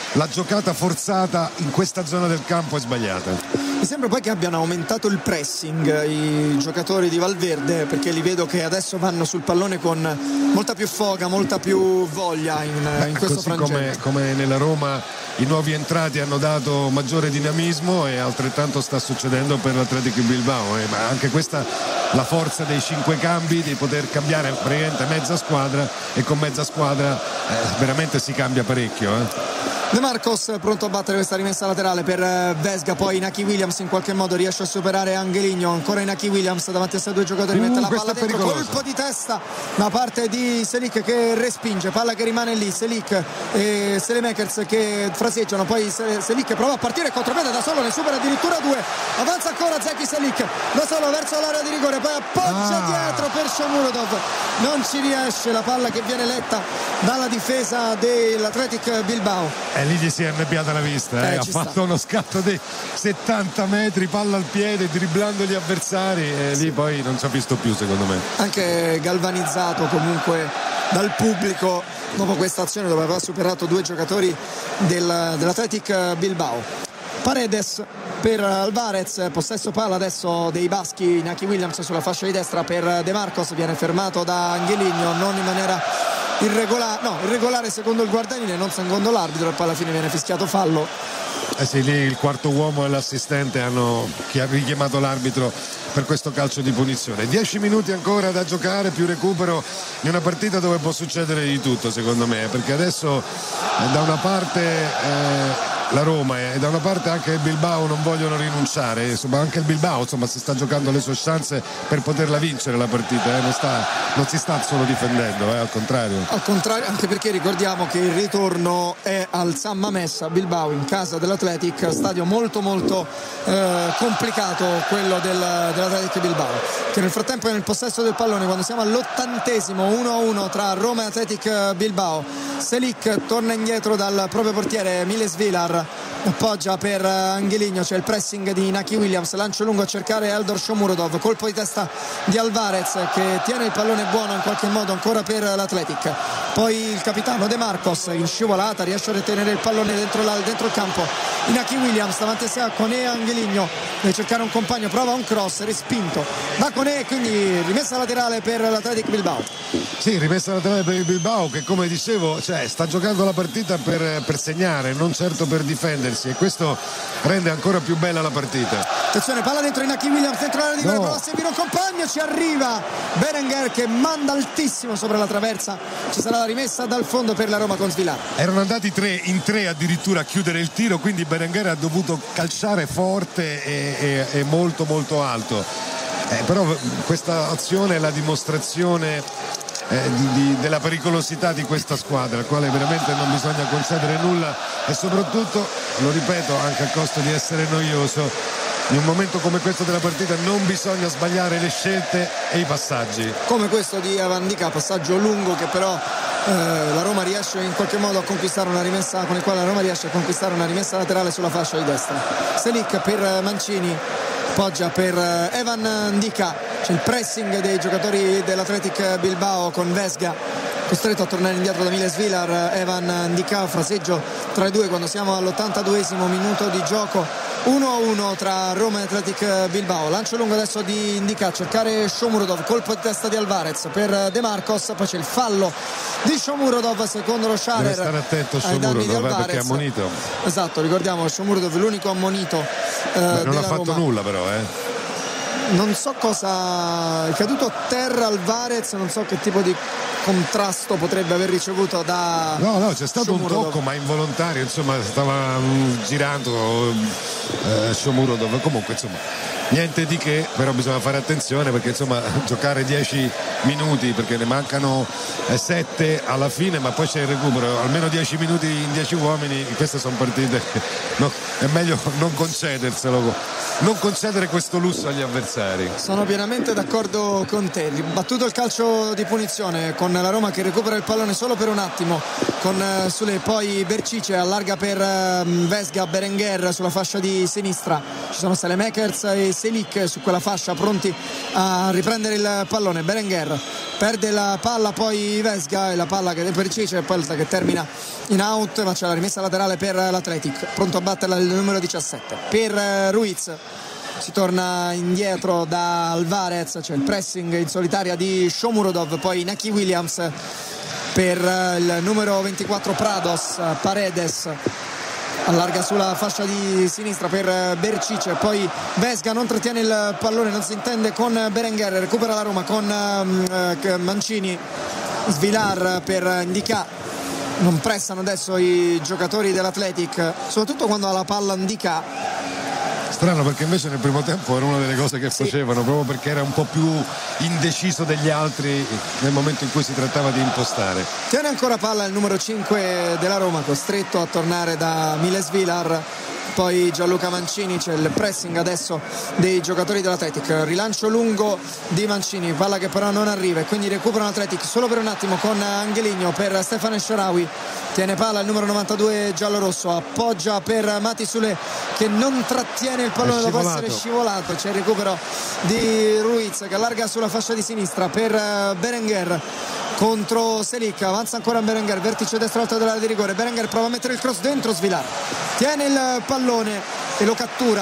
la giocata forzata in questa zona del campo è sbagliata. Mi sembra poi che abbiano aumentato il pressing i giocatori di Valverde, perché li vedo che adesso vanno sul pallone con molta più foga, molta più voglia in, Beh, in questo così frangente. come, come nella Roma i nuovi entrati hanno dato maggiore dinamismo, e altrettanto sta succedendo per l'Athletic Bilbao, eh, ma anche questa la forza dei cinque cambi, di poter cambiare praticamente mezza squadra, e con mezza squadra eh, veramente si cambia parecchio. eh. De Marcos pronto a battere questa rimessa laterale per Vesga, poi Inaki Williams in qualche modo riesce a superare Angeligno, ancora Inaki Williams davanti a questi due giocatori, uh, mette la palla è dentro, pericoloso. colpo di testa da parte di Selic che respinge, palla che rimane lì, Selic e Selemakers che fraseggiano, poi Selic prova a partire, contropiede da solo, ne supera addirittura due, avanza ancora Zeki Selic da solo verso l'area di rigore, poi appoggia ah. dietro per Shomurodov, non ci riesce, la palla che viene letta dalla difesa dell'Athletic Bilbao. E lì gli si è annebbiata la vista, eh. Eh, ha ci fatto sta. uno scatto di settanta metri, palla al piede, dribblando gli avversari, e lì poi non ci ha visto più, secondo me. Anche galvanizzato comunque dal pubblico dopo questa azione dove aveva superato due giocatori del, dell'Athletic Bilbao. Paredes per Alvarez, possesso palla adesso dei baschi, Inaki Williams sulla fascia di destra per De Marcos, viene fermato da Angeligno, non in maniera irregolare, no, irregolare secondo il guardaline, non secondo l'arbitro, e poi alla fine viene fischiato fallo. Eh sì, lì il quarto uomo e l'assistente hanno richiamato l'arbitro per questo calcio di punizione. Dieci minuti ancora da giocare, più recupero in una partita dove può succedere di tutto, secondo me, perché adesso eh, da una parte eh, la Roma e da una parte anche il Bilbao non vogliono rinunciare, insomma anche il Bilbao insomma si sta giocando le sue chance per poterla vincere la partita, eh. non, sta, non si sta solo difendendo, eh, al contrario. Al contrario, anche perché ricordiamo che il ritorno è al San Mamés a Bilbao, in casa dell'Athletic, stadio molto molto eh, complicato quello del, dell'Athletic Bilbao, che nel frattempo è nel possesso del pallone quando siamo all'ottantesimo, uno a uno tra Roma e Athletic Bilbao. Selic torna indietro dal proprio portiere Miles Vilar, appoggia per Angeligno, c'è il pressing di Inaki Williams, lancio lungo a cercare Eldor Shomurodov, colpo di testa di Alvarez che tiene il pallone buono in qualche modo ancora per l'Athletic, poi il capitano De Marcos in scivolata riesce a retenere il pallone dentro, la, dentro il campo, Inaki Williams davanti a sé a Koné e Angeligno, deve cercare un compagno, prova un cross respinto da Koné, quindi rimessa laterale per l'Athletic Bilbao. Sì, rimessa laterale per il Bilbao che, come dicevo, cioè, sta giocando la partita per, per segnare, non certo per difendersi, e questo rende ancora più bella la partita. Attenzione, palla dentro Inaki Williams, dentro l'area di rigore, No. prova a servire un compagno, ci arriva Berenguer che manda altissimo sopra la traversa, ci sarà la rimessa dal fondo per la Roma con Svilar. Erano andati tre in tre addirittura a chiudere il tiro, quindi Berenguer ha dovuto calciare forte e, e, e molto molto alto, eh, però questa azione è la dimostrazione eh, di, di, della pericolosità di questa squadra, al quale veramente non bisogna concedere nulla, e soprattutto, lo ripeto anche a costo di essere noioso, in un momento come questo della partita non bisogna sbagliare le scelte e i passaggi. Come questo di Avandica, passaggio lungo che però eh, la Roma riesce in qualche modo a conquistare una rimessa, con il quale la Roma riesce a conquistare una rimessa laterale sulla fascia di destra. Selic per Mancini, poggia per Evan Ndika, c'è il pressing dei giocatori dell'Athletic Bilbao con Vesga costretto a tornare indietro da Miles Vilar, Evan Ndika, fraseggio tra i due quando siamo all'ottantaduesimo minuto di gioco, uno a uno tra Roma e Athletic Bilbao. Lancio lungo adesso di Ndika a cercare Shomurodov, colpo di testa di Alvarez per De Marcos, poi c'è il fallo di Shomurodov secondo lo Scharer. Deve stare attento ai danni di Shomurodov, eh, Alvarez. perché è ammonito. Esatto, ricordiamo Shomurodov l'unico ammonito eh, Beh, non della ha fatto Roma. nulla però, eh. Non so cosa, è caduto a terra Alvarez, non so che tipo di contrasto potrebbe aver ricevuto da No, no, c'è stato Shomurodov. un tocco ma involontario, insomma, stava um, girando eh, Shomurodov, comunque insomma niente di che, però bisogna fare attenzione perché insomma giocare dieci minuti, perché ne mancano sette alla fine, ma poi c'è il recupero, almeno dieci minuti in dieci uomini, queste sono partite, no, è meglio non concederselo, non concedere questo lusso agli avversari. Sono pienamente d'accordo con te. Battuto il calcio di punizione con la Roma che recupera il pallone solo per un attimo con uh, Sule, poi Bercice allarga per uh, Vesga, Berenguer sulla fascia di sinistra, ci sono Selemakers e Selic su quella fascia pronti a riprendere il pallone. Berenguer perde la palla poi Vesga, e la palla che è per Cice, palla che termina in out, ma c'è la rimessa laterale per l'Athletic, pronto a batterla il numero diciassette per Ruiz. Si torna indietro da Alvarez, c'è il pressing in solitaria di Shomurodov, poi Naki Williams per il numero ventiquattro Prados. Paredes allarga sulla fascia di sinistra per Bercice, poi Vesga non trattiene il pallone, non si intende con Berenguer, recupera la Roma con uh, Mancini, Svilar per Ndicà. Non pressano adesso i giocatori dell'Athletic, soprattutto quando ha la palla Ndicà. Strano, perché invece nel primo tempo era una delle cose che sì. facevano, proprio perché era un po' più indeciso degli altri nel momento in cui si trattava di impostare. Tiene ancora palla il numero cinque della Roma, costretto a tornare da Miles Vilar. Poi Gianluca Mancini, c'è il pressing adesso dei giocatori dell'Athletic, rilancio lungo di Mancini, palla che però non arriva e quindi recupera l'Athletic solo per un attimo con Angeligno per Stefano Sharawi. Tiene palla il numero novantadue giallorosso, appoggia per Mati Sule che non trattiene il pallone dopo essere scivolato. C'è il recupero di Ruiz che allarga sulla fascia di sinistra per Berenguer contro Selic, avanza ancora Berenguer, vertice destro alto dell'area di rigore. Berenguer prova a mettere il cross dentro, Svilar tiene il pallone e lo cattura,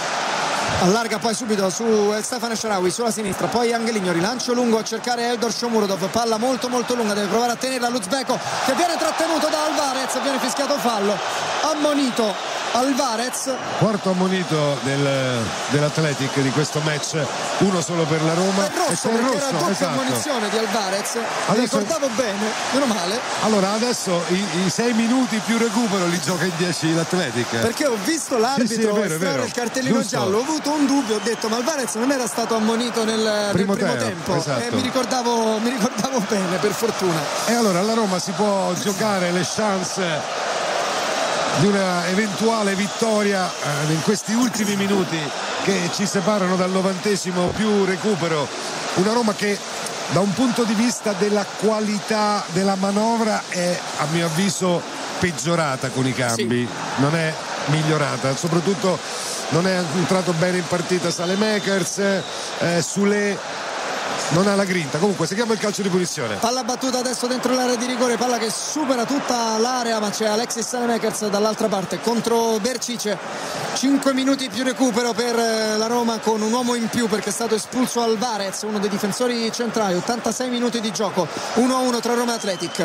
allarga poi subito su Stefano Sharawi sulla sinistra, poi Angeligno, rilancio lungo a cercare Eldor Shomurodov, palla molto molto lunga, deve provare a tenerla Luzbeko che viene trattenuto da Alvarez, viene fischiato fallo, ammonito Alvarez, quarto ammonito del, dell'Athletic di questo match, uno solo per la Roma. È rosso, e perché rosso, era doppia esatto. ammonizione di Alvarez, adesso... mi ricordavo bene, meno male. Allora adesso i, i sei minuti più recupero li gioca in dieci l'Athletic, perché ho visto l'arbitro sì, sì, è vero, è estrarre vero. il cartellino Giusto. giallo, ho avuto un dubbio, ho detto ma Alvarez non era stato ammonito nel primo, nel primo tempo, tempo, esatto. e mi ricordavo, mi ricordavo bene, per fortuna. E allora alla Roma si può giocare le chance di una eventuale vittoria eh, in questi ultimi minuti che ci separano dal novantesimo più recupero. Una Roma che da un punto di vista della qualità della manovra è a mio avviso peggiorata con i cambi, sì. non è migliorata, soprattutto non è entrato bene in partita Saelemaekers, eh, Sule non ha la grinta. Comunque si chiama il calcio di punizione, palla battuta adesso dentro l'area di rigore, palla che supera tutta l'area, ma c'è Alexis Saelemaekers dall'altra parte contro Bercice. Cinque minuti più recupero per la Roma con un uomo in più perché è stato espulso Alvarez, uno dei difensori centrali. Ottantasei minuti di gioco, uno a uno tra Roma e Athletic.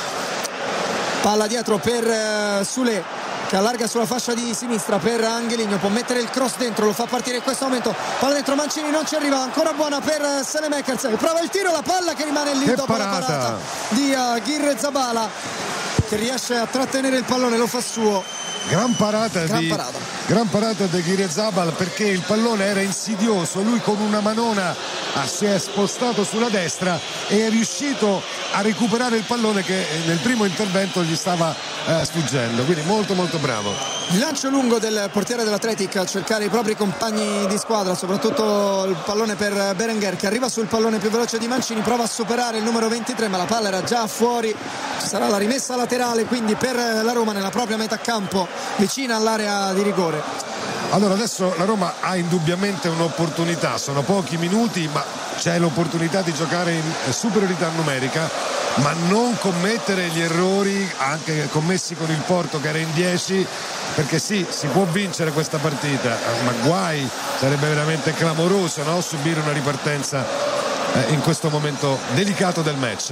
Palla dietro per Sule che allarga sulla fascia di sinistra per Angeligno, può mettere il cross dentro, lo fa partire in questo momento, palla dentro Mancini, non ci arriva, ancora buona per Saelemaekers, prova il tiro, la palla che rimane lì che dopo parata. la parata di uh, Ghirre Zabala che riesce a trattenere il pallone, lo fa suo. Gran parata, gran di, parata. gran parata di Ghirre Zabal, perché il pallone era insidioso, lui con una manona ah, si è spostato sulla destra e è riuscito a recuperare il pallone che nel primo intervento gli stava eh, sfuggendo, quindi molto molto bravo. Il lancio lungo del portiere dell'Athletic a cercare i propri compagni di squadra, soprattutto il pallone per Berenguer che arriva sul pallone più veloce di Mancini, prova a superare il numero ventitré ma la palla era già fuori. Ci sarà la rimessa laterale quindi per la Roma nella propria metà campo vicina all'area di rigore. Allora adesso la Roma ha indubbiamente un'opportunità, sono pochi minuti ma c'è l'opportunità di giocare in superiorità numerica, ma non commettere gli errori anche commessi con il Porto che era in dieci, perché sì, si può vincere questa partita ma guai, sarebbe veramente clamoroso, no? Subire una ripartenza eh, in questo momento delicato del match.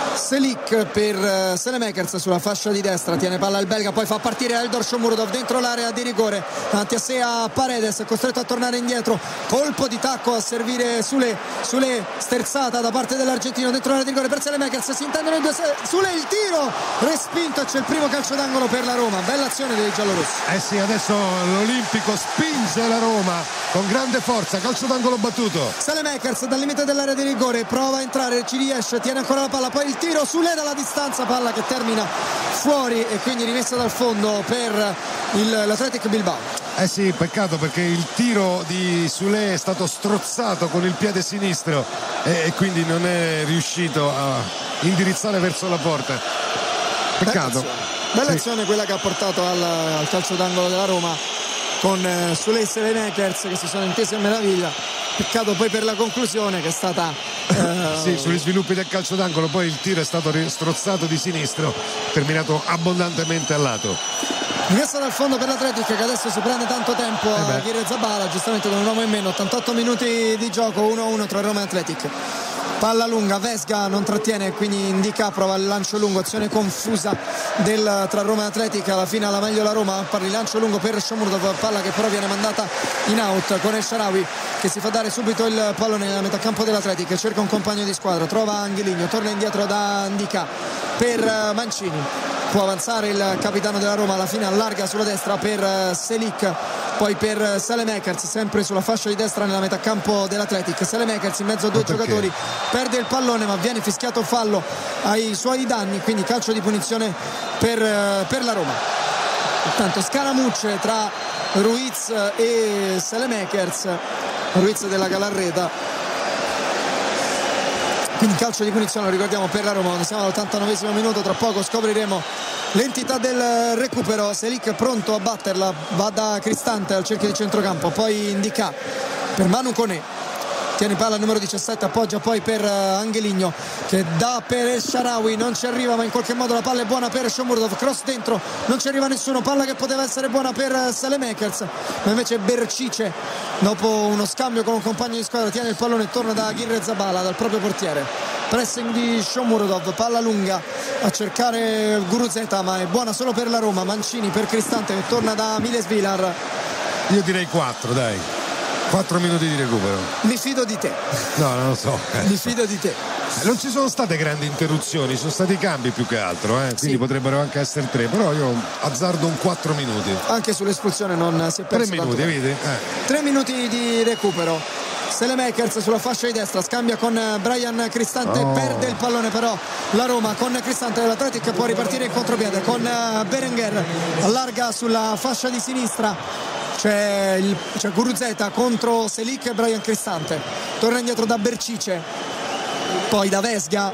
Selic per Saelemaekers sulla fascia di destra, tiene palla il belga, poi fa partire Eldor Shomurodov dentro l'area di rigore, davanti a sé a Paredes, costretto a tornare indietro, colpo di tacco a servire Sule, Sule sterzata da parte dell'argentino dentro l'area di rigore per Saelemaekers, si intendono i due, Sule il tiro respinto e c'è il primo calcio d'angolo per la Roma, bella azione dei giallorossi. Eh sì, adesso l'Olimpico spinge la Roma con grande forza, calcio d'angolo battuto. Saelemaekers dal limite dell'area di rigore prova a entrare, ci riesce, tiene ancora la palla, poi il tiro Sule dalla distanza, palla che termina fuori e quindi rimessa dal fondo per il, l'Athletic Bilbao. Eh sì, peccato perché il tiro di Sule è stato strozzato con il piede sinistro e, e quindi non è riuscito a indirizzare verso la porta. Peccato. Bella azione, Bella sì. azione quella che ha portato al, al calcio d'angolo della Roma con eh, Sule e Saelemaekers che si sono intesi a meraviglia. Peccato poi per la conclusione che è stata eh, sì, sì, sugli sviluppi del calcio d'angolo, poi il tiro è stato strozzato di sinistro, terminato abbondantemente al lato. Rimessa dal fondo per l'Atletic che adesso si prende tanto tempo a eh Ghirre Zabala, giustamente con un uomo in meno. Ottantotto minuti di gioco, uno a uno tra Roma e Atletic. Palla lunga, Vesga non trattiene, quindi indica, prova il lancio lungo, azione confusa del, tra Roma e Atletic. Alla fine alla meglio la Roma, parla il lancio lungo per Shomurdov, palla che però viene mandata in out con El Shaarawy che si fa dare subito il pallone nella metà campo dell'Atletic, cerca un compagno di squadra, trova Angeligno, torna indietro da Indica per Mancini, può avanzare il capitano della Roma, alla fine allarga sulla destra per Selic, poi per Saelemaekers sempre sulla fascia di destra nella metà campo dell'Atletic. Saelemaekers in mezzo a due giocatori, perde il pallone ma viene fischiato fallo ai suoi danni, quindi calcio di punizione per, per la Roma. Intanto scaramucce tra Ruiz e Saelemaekers, Ruiz della Galarreta, quindi calcio di punizione, lo ricordiamo, per la Roma. Siamo all'ottantanovesimo minuto, tra poco scopriremo l'entità del recupero. Selic pronto a batterla, va da Cristante al cerchio di centrocampo, poi Indica per Manu Koné, tiene palla al numero diciassette, appoggia poi per Angeligno che dà per El Shaarawy, non ci arriva ma in qualche modo la palla è buona per Shomurdov, cross dentro, non ci arriva nessuno, palla che poteva essere buona per Saelemaekers ma invece Bercice dopo uno scambio con un compagno di squadra tiene il pallone e torna da Ghirre Zabala, dal proprio portiere. Pressing di Shomurdov, palla lunga a cercare Guruzeta ma è buona solo per la Roma. Mancini per Cristante che torna da Miles Vilar. Io direi quattro, dai. quattro minuti di recupero. Mi fido di te. No, non lo so. Mi fido di te. Non ci sono state grandi interruzioni, sono stati cambi più che altro, eh? Quindi sì, potrebbero anche essere tre, però io azzardo un quattro minuti. Anche sull'espulsione non si è perso. Tre minuti, vedi? Eh. Tre minuti di recupero. Saelemaekers sulla fascia di destra, scambia con Brian Cristante, oh. perde il pallone però la Roma con Cristante dell'Atletic, può ripartire in contropiede con Berenguer, allarga sulla fascia di sinistra. C'è, il, c'è Guruzeta contro Selic e Brian Cristante, torna indietro da Bercice, poi da Vesga,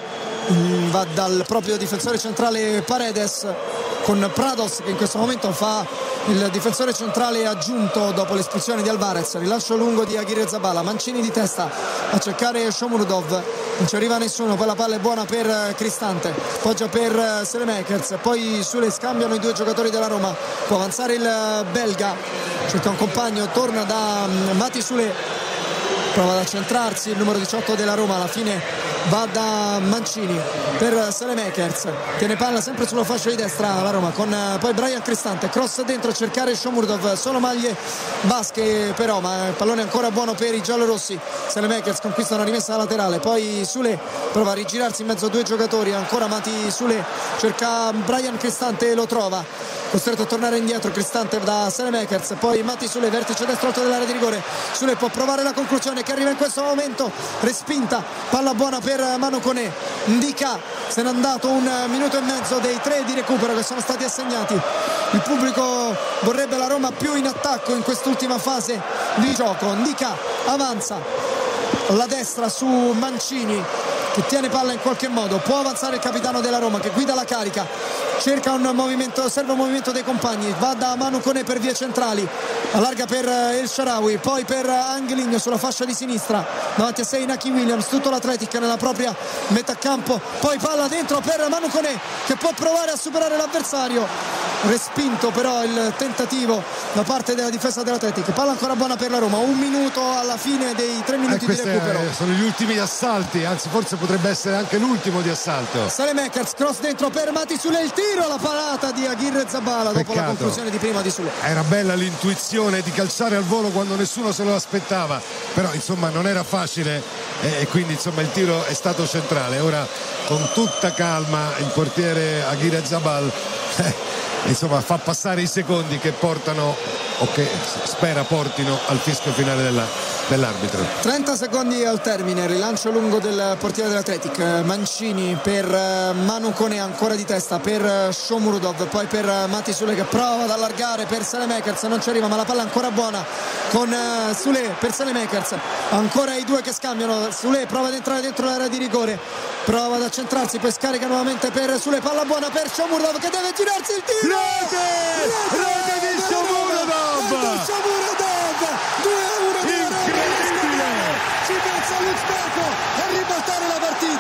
va dal proprio difensore centrale Paredes con Prados che in questo momento fa il difensore centrale aggiunto dopo l'espulsione di Alvarez. Rilascio lungo di Ghirre Zabala, Mancini di testa a cercare Shomurdov, non ci arriva nessuno, poi la palla è buona per Cristante, poggia per Saelemaekers, poi sulle scambiano i due giocatori della Roma, può avanzare il belga, cerca un compagno, torna da Mati Sule, prova ad accentrarsi il numero diciotto della Roma, alla fine va da Mancini per Saelemaekers, tiene palla sempre sulla fascia di destra la Roma con poi Brian Cristante, cross dentro a cercare Shomurdov, solo maglie basche però, ma il pallone è ancora buono per i giallorossi. Saelemaekers conquista una rimessa laterale, poi Sule prova a rigirarsi in mezzo a due giocatori, ancora Mati Sule, cerca Brian Cristante e lo trova, costretto a tornare indietro Cristante da Saelemaekers, poi Mati Sule, vertice destro alto dell'area di rigore, Sule può provare la conclusione che arriva in questo momento, respinta, palla buona per Manu Koné. Indica, se n'è andato un minuto e mezzo dei tre di recupero che sono stati assegnati. Il pubblico vorrebbe la Roma più in attacco in quest'ultima fase di gioco. Indica avanza alla destra su Mancini che tiene palla in qualche modo, può avanzare il capitano della Roma che guida la carica, cerca un movimento, serve un movimento dei compagni, va da Manu Koné per vie centrali, allarga per El Shaarawy, poi per Angeligno sulla fascia di sinistra, davanti a sé Inaki Williams, tutto l'Atletic nella propria metà campo, poi palla dentro per Manu Koné che può provare a superare l'avversario, respinto però il tentativo da parte della difesa dell'Atletic, palla ancora buona per la Roma, un minuto alla fine dei tre minuti eh, di recupero. Sono gli ultimi assalti, anzi forse potrebbe essere anche l'ultimo di assalto. Saelemaekers, cross dentro per Mati Sule, il tiro, la parata di Ghirre Zabala dopo Peccato. la conclusione di prima di Sule. Era bella l'intuizione di calciare al volo quando nessuno se lo aspettava, però insomma non era facile e quindi insomma il tiro è stato centrale. Ora con tutta calma il portiere Ghirre Zabala eh, insomma fa passare i secondi che portano o che spera portino al fischio finale della, dell'arbitro. trenta secondi al termine, rilancio lungo del portiere dell'Atletic, Mancini per Manu Koné, ancora di testa per Shomurdov, poi per Mati Sule che prova ad allargare per Saelemaekers, non ci arriva ma la palla è ancora buona con Sule per Saelemaekers, ancora i due che scambiano, Sule prova ad entrare dentro l'area di rigore, prova ad accentrarsi, poi scarica nuovamente per Sule, palla buona per Shomurdov che deve girarsi il tiro, rete, rete di Shomurdov, due a uno, incredibile, ci pensa Luzberko a ribaltare la partita.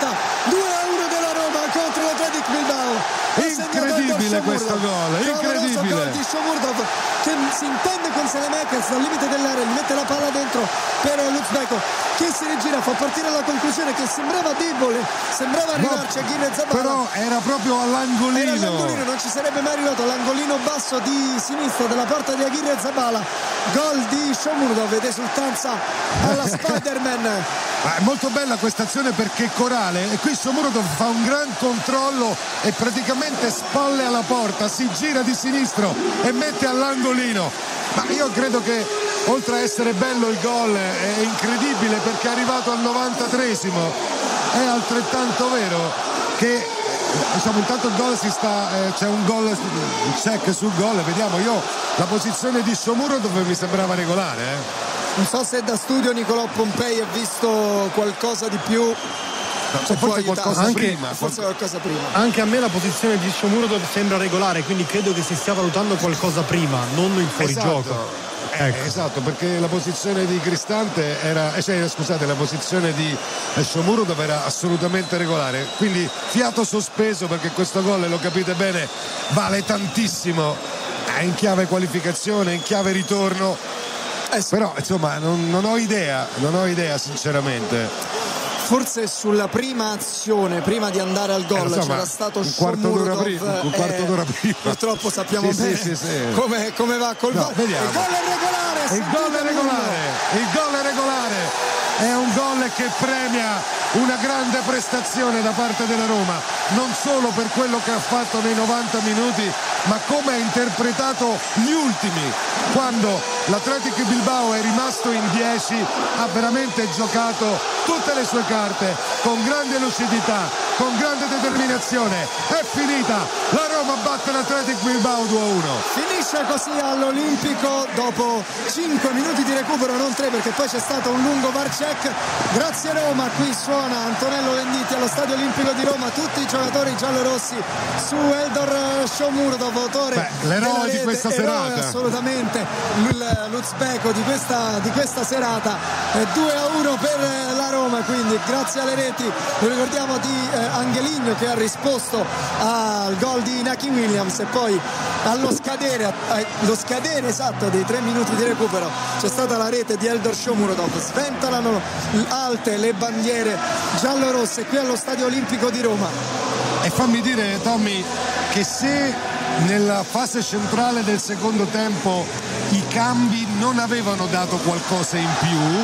incredibile questo gol, incredibile. Gol di Shomurdov che si intende con Selemakers dal limite dell'area, gli mette la palla dentro per Luzbeko che si rigira, fa partire la conclusione che sembrava debole, sembrava arrivarci a Aguirre Zabala, però era proprio all'angolino. Era all'angolino, non ci sarebbe mai arrivato, all'angolino basso di sinistra della porta di Aguirre Zabala. Gol di Shomurdov ed esultanza alla Spider-Man. Ah, è molto bella questa azione perché corale e qui Shomurdov fa un gran controllo e praticamente spalle alla porta, si gira di sinistro e mette all'angolino. Ma io credo che oltre a essere bello il gol è incredibile perché è arrivato al novantatreesimo, è altrettanto vero che diciamo intanto il gol si sta eh, c'è un gol, un check sul gol, vediamo. Io la posizione di Shomurdov mi sembrava regolare, eh. Non so se da studio Nicolò Pompei ha visto qualcosa di più. Cioè, forse qualcosa anche, prima, forse qualcosa prima. Anche a me la posizione di Shomurdov sembra regolare, quindi credo che si stia valutando qualcosa prima, non il fuorigioco. Esatto. Ecco. Esatto, perché la posizione di Cristante era, eh, cioè, scusate, la posizione di Shomurdov era assolutamente regolare, quindi fiato sospeso perché questo gol, lo capite bene, vale tantissimo, è in chiave qualificazione, in chiave ritorno, eh sì. Però insomma non, non ho idea, non ho idea sinceramente. Forse sulla prima azione, prima di andare al gol, eh, so, c'era stato un quarto d'ora prima, un quarto eh, d'ora prima. Purtroppo sappiamo sì, bene sì, sì, sì. Come, come va col no, gol. Vediamo. Il gol è regolare. Il gol è regolare. Il gol è regolare. È un gol che premia una grande prestazione da parte della Roma, non solo per quello che ha fatto nei novanta minuti, ma come ha interpretato gli ultimi, quando l'Athletic Bilbao è rimasto in dieci, ha veramente giocato tutte le sue carte con grande lucidità, con grande determinazione. È finita, la Roma batte l'Athletic Bilbao due a uno. Finisce così all'Olimpico dopo cinque minuti di recupero, non tre, perché poi c'è stato un lungo var check. Grazie Roma, qui suona Antonello Venditti allo Stadio Olimpico di Roma, tutti i giocatori giallorossi su Eldor Shomurdov, autore Beh, l'eroe di questa serata, assolutamente l'Uzbeko di questa, di questa serata. Due a uno per la Roma, quindi grazie alle reti, lo ricordiamo, di eh, Angeligno che ha risposto al gol di Inaki Williams, e poi allo scadere, allo scadere esatto dei tre minuti di recupero c'è stata la rete di Eldor Shomurdov. Sventolano alte le bandiere giallorosse qui allo Stadio Olimpico di Roma. E fammi dire, Tommy, che se nella fase centrale del secondo tempo i cambi non avevano dato qualcosa in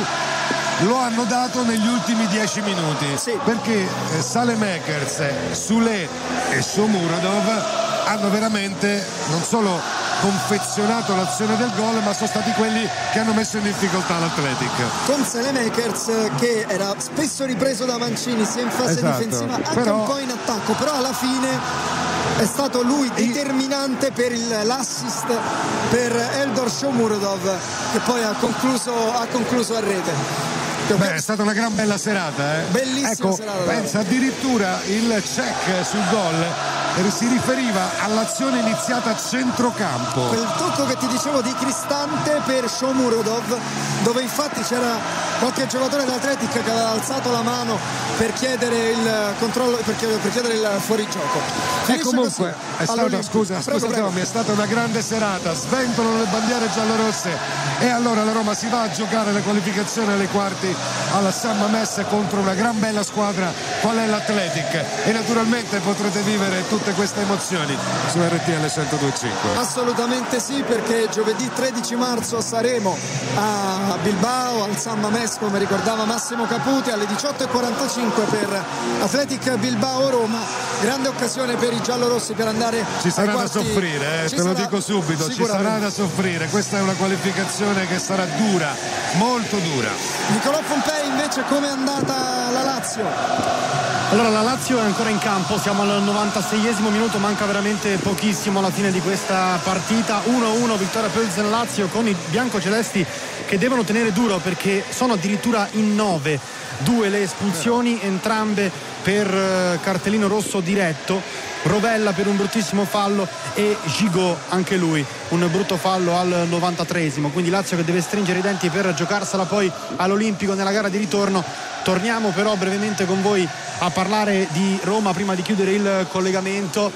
più, lo hanno dato negli ultimi dieci minuti, sì. Perché eh, Salemakers, Sule e Shomurdov hanno veramente non solo confezionato l'azione del gol, ma sono stati quelli che hanno messo in difficoltà l'Athletic. Con Salemakers che era spesso ripreso da Mancini sia in fase esatto. difensiva anche però... un po' in attacco, però alla fine è stato lui determinante per il, l'assist per Eldor Shomurdov, che poi ha concluso, ha concluso a rete. Beh, è stata una gran bella serata, eh. Bellissima ecco, serata. Pensa addirittura il check sul gol si riferiva all'azione iniziata a centrocampo. Quel tocco che ti dicevo di Cristante per Shomurdov, dove infatti c'era qualche giocatore dell'Athletic che aveva alzato la mano per chiedere il controllo, per chiedere il fuorigioco. E comunque è stata, scusa, scusa Tommy, è stata una grande serata, sventolano le bandiere giallorosse e allora la Roma si va a giocare le qualificazioni alle quarti alla San Mamés contro una gran bella squadra qual è l'Athletic, e naturalmente potrete vivere tutte queste emozioni su R T L centodue e cinque. Assolutamente sì, perché giovedì tredici marzo saremo a Bilbao al San Mamés, come ricordava Massimo Caputi, alle diciotto e quarantacinque per Athletic Bilbao Roma. Grande occasione per i giallorossi per andare ci sarà ai quarti. Da soffrire, eh, te lo dico subito, ci sarà da soffrire. Questa è una qualificazione che sarà dura, molto dura. Nicolò Pompei, invece, come è andata la Lazio? Allora, la Lazio è ancora in campo, siamo al novantaseiesimo minuto, manca veramente pochissimo alla fine di questa partita. uno a uno, vittoria Pilsen Lazio, con i biancocelesti che devono tenere duro perché sono addirittura in nove. Due le espulsioni, entrambe per cartellino rosso diretto. Rovella per un bruttissimo fallo e Gigot anche lui un brutto fallo al novantatreesimo, quindi Lazio che deve stringere i denti per giocarsela poi all'Olimpico nella gara di ritorno. Torniamo però brevemente con voi a parlare di Roma prima di chiudere il collegamento.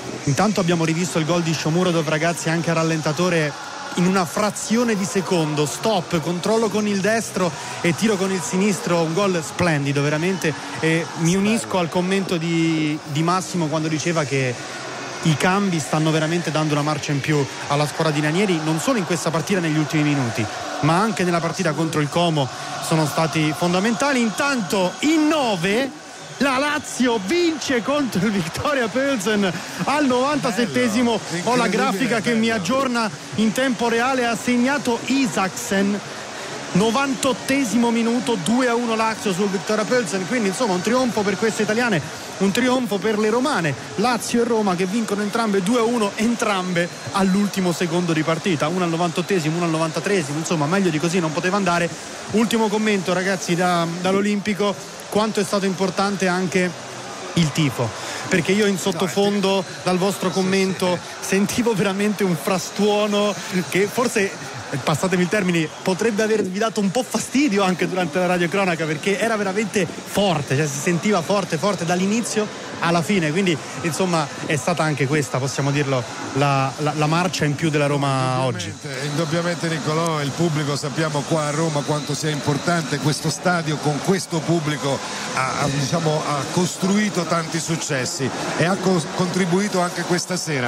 Intanto abbiamo rivisto il gol di Shomurodov, ragazzi, anche a rallentatore in una frazione di secondo, stop, controllo con il destro e tiro con il sinistro, un gol splendido veramente, e mi unisco al commento di, di Massimo quando diceva che i cambi stanno veramente dando una marcia in più alla squadra di Ranieri, non solo in questa partita negli ultimi minuti, ma anche nella partita contro il Como sono stati fondamentali. Intanto in nove la Lazio vince contro il Viktoria Plzen al novantasettesimo. Ho la grafica che mi aggiorna in tempo reale. Ha segnato Isaksen, novantottesimo minuto, due a uno Lazio sul Viktoria Plzen. Quindi insomma un trionfo per queste italiane, un trionfo per le romane, Lazio e Roma che vincono entrambe due a uno, entrambe all'ultimo secondo di partita, una al novantottesimo, una al novantatreesimo, insomma meglio di così non poteva andare. Ultimo commento, ragazzi, da, dall'Olimpico: quanto è stato importante anche il tifo, perché io in sottofondo dal vostro commento sentivo veramente un frastuono che forse, passatemi il termine, potrebbe avervi dato un po' fastidio anche durante la radiocronaca, perché era veramente forte, cioè si sentiva forte forte dall'inizio alla fine, quindi insomma è stata anche questa, possiamo dirlo, la, la, la marcia in più della Roma oggi. Indubbiamente Nicolò, il pubblico, sappiamo qua a Roma quanto sia importante questo stadio, con questo pubblico ha, ha, diciamo, ha costruito tanti successi e ha co- contribuito anche questa sera,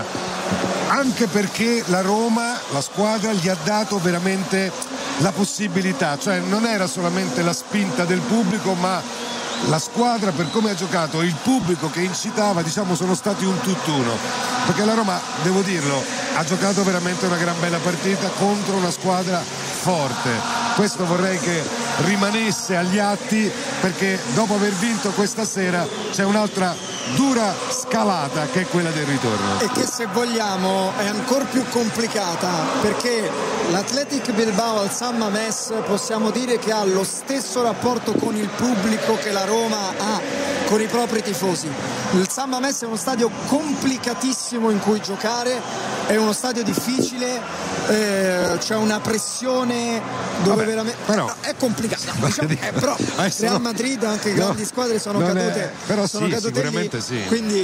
anche perché la Roma, la squadra, gli ha dato veramente la possibilità, cioè non era solamente la spinta del pubblico, ma la squadra, per come ha giocato, il pubblico che incitava, diciamo, sono stati un tutt'uno, perché la Roma, devo dirlo, ha giocato veramente una gran bella partita contro una squadra forte. Questo vorrei che rimanesse agli atti, perché dopo aver vinto questa sera c'è un'altra dura scalata che è quella del ritorno, e che se vogliamo è ancora più complicata, perché l'Athletic Bilbao al San Mamés possiamo dire che ha lo stesso rapporto con il pubblico che la Roma ha con i propri tifosi. Il San Mamés è uno stadio complicatissimo in cui giocare, è uno stadio difficile, eh, c'è una pressione dove Vabbè, veramente però, è complicato, diciamo, eh, però Real Madrid, anche no, grandi squadre sono cadute, è, però sono sì, cadute sicuramente lì, sì. quindi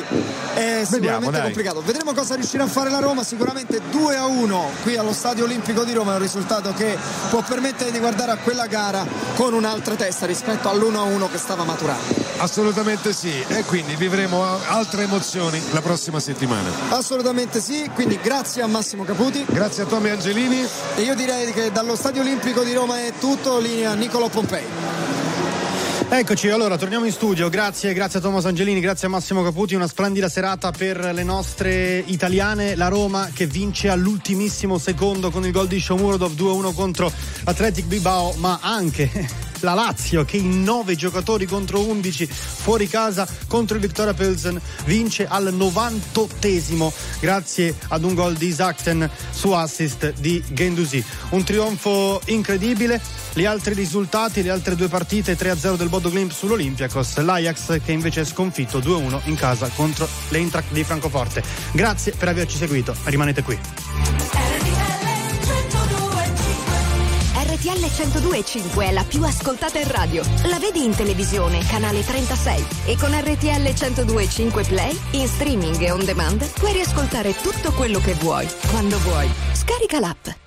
è sicuramente Vediamo, complicato. Vedremo cosa riuscirà a fare la Roma. Sicuramente due a uno qui allo Stadio Olimpico di Roma è un risultato che può permettere di guardare a quella gara con un'altra testa rispetto all'uno a uno che stava maturando. Assolutamente sì, e quindi vivremo altre emozioni la prossima settimana. Assolutamente sì, quindi grazie a Massimo Caputi, grazie a Tommy Angelini, e io direi che dallo Stadio Olimpico di Roma è tutto. Linea Nicolò Pompei. Eccoci, allora torniamo in studio. Grazie, grazie a Tommaso Angelini, grazie a Massimo Caputi. Una splendida serata per le nostre italiane. La Roma che vince all'ultimissimo secondo con il gol di Shomurodov, due a uno contro Athletic Bilbao, ma anche la Lazio che in nove giocatori contro undici fuori casa contro il Viktoria Plzen vince al novantottesimo grazie ad un gol di Isaksen su assist di Guendouzi. Un trionfo incredibile. Gli altri risultati, le altre due partite: tre a zero del Bodo Glimt sull'Olympiakos, l'Ajax che invece è sconfitto due a uno in casa contro l'Eintracht di Francoforte. Grazie per averci seguito, rimanete qui. R T L centodue e cinque è la più ascoltata in radio. La vedi in televisione, canale trentasei, e con R T L centodue e cinque Play, in streaming e on demand, puoi riascoltare tutto quello che vuoi, quando vuoi. Scarica l'app.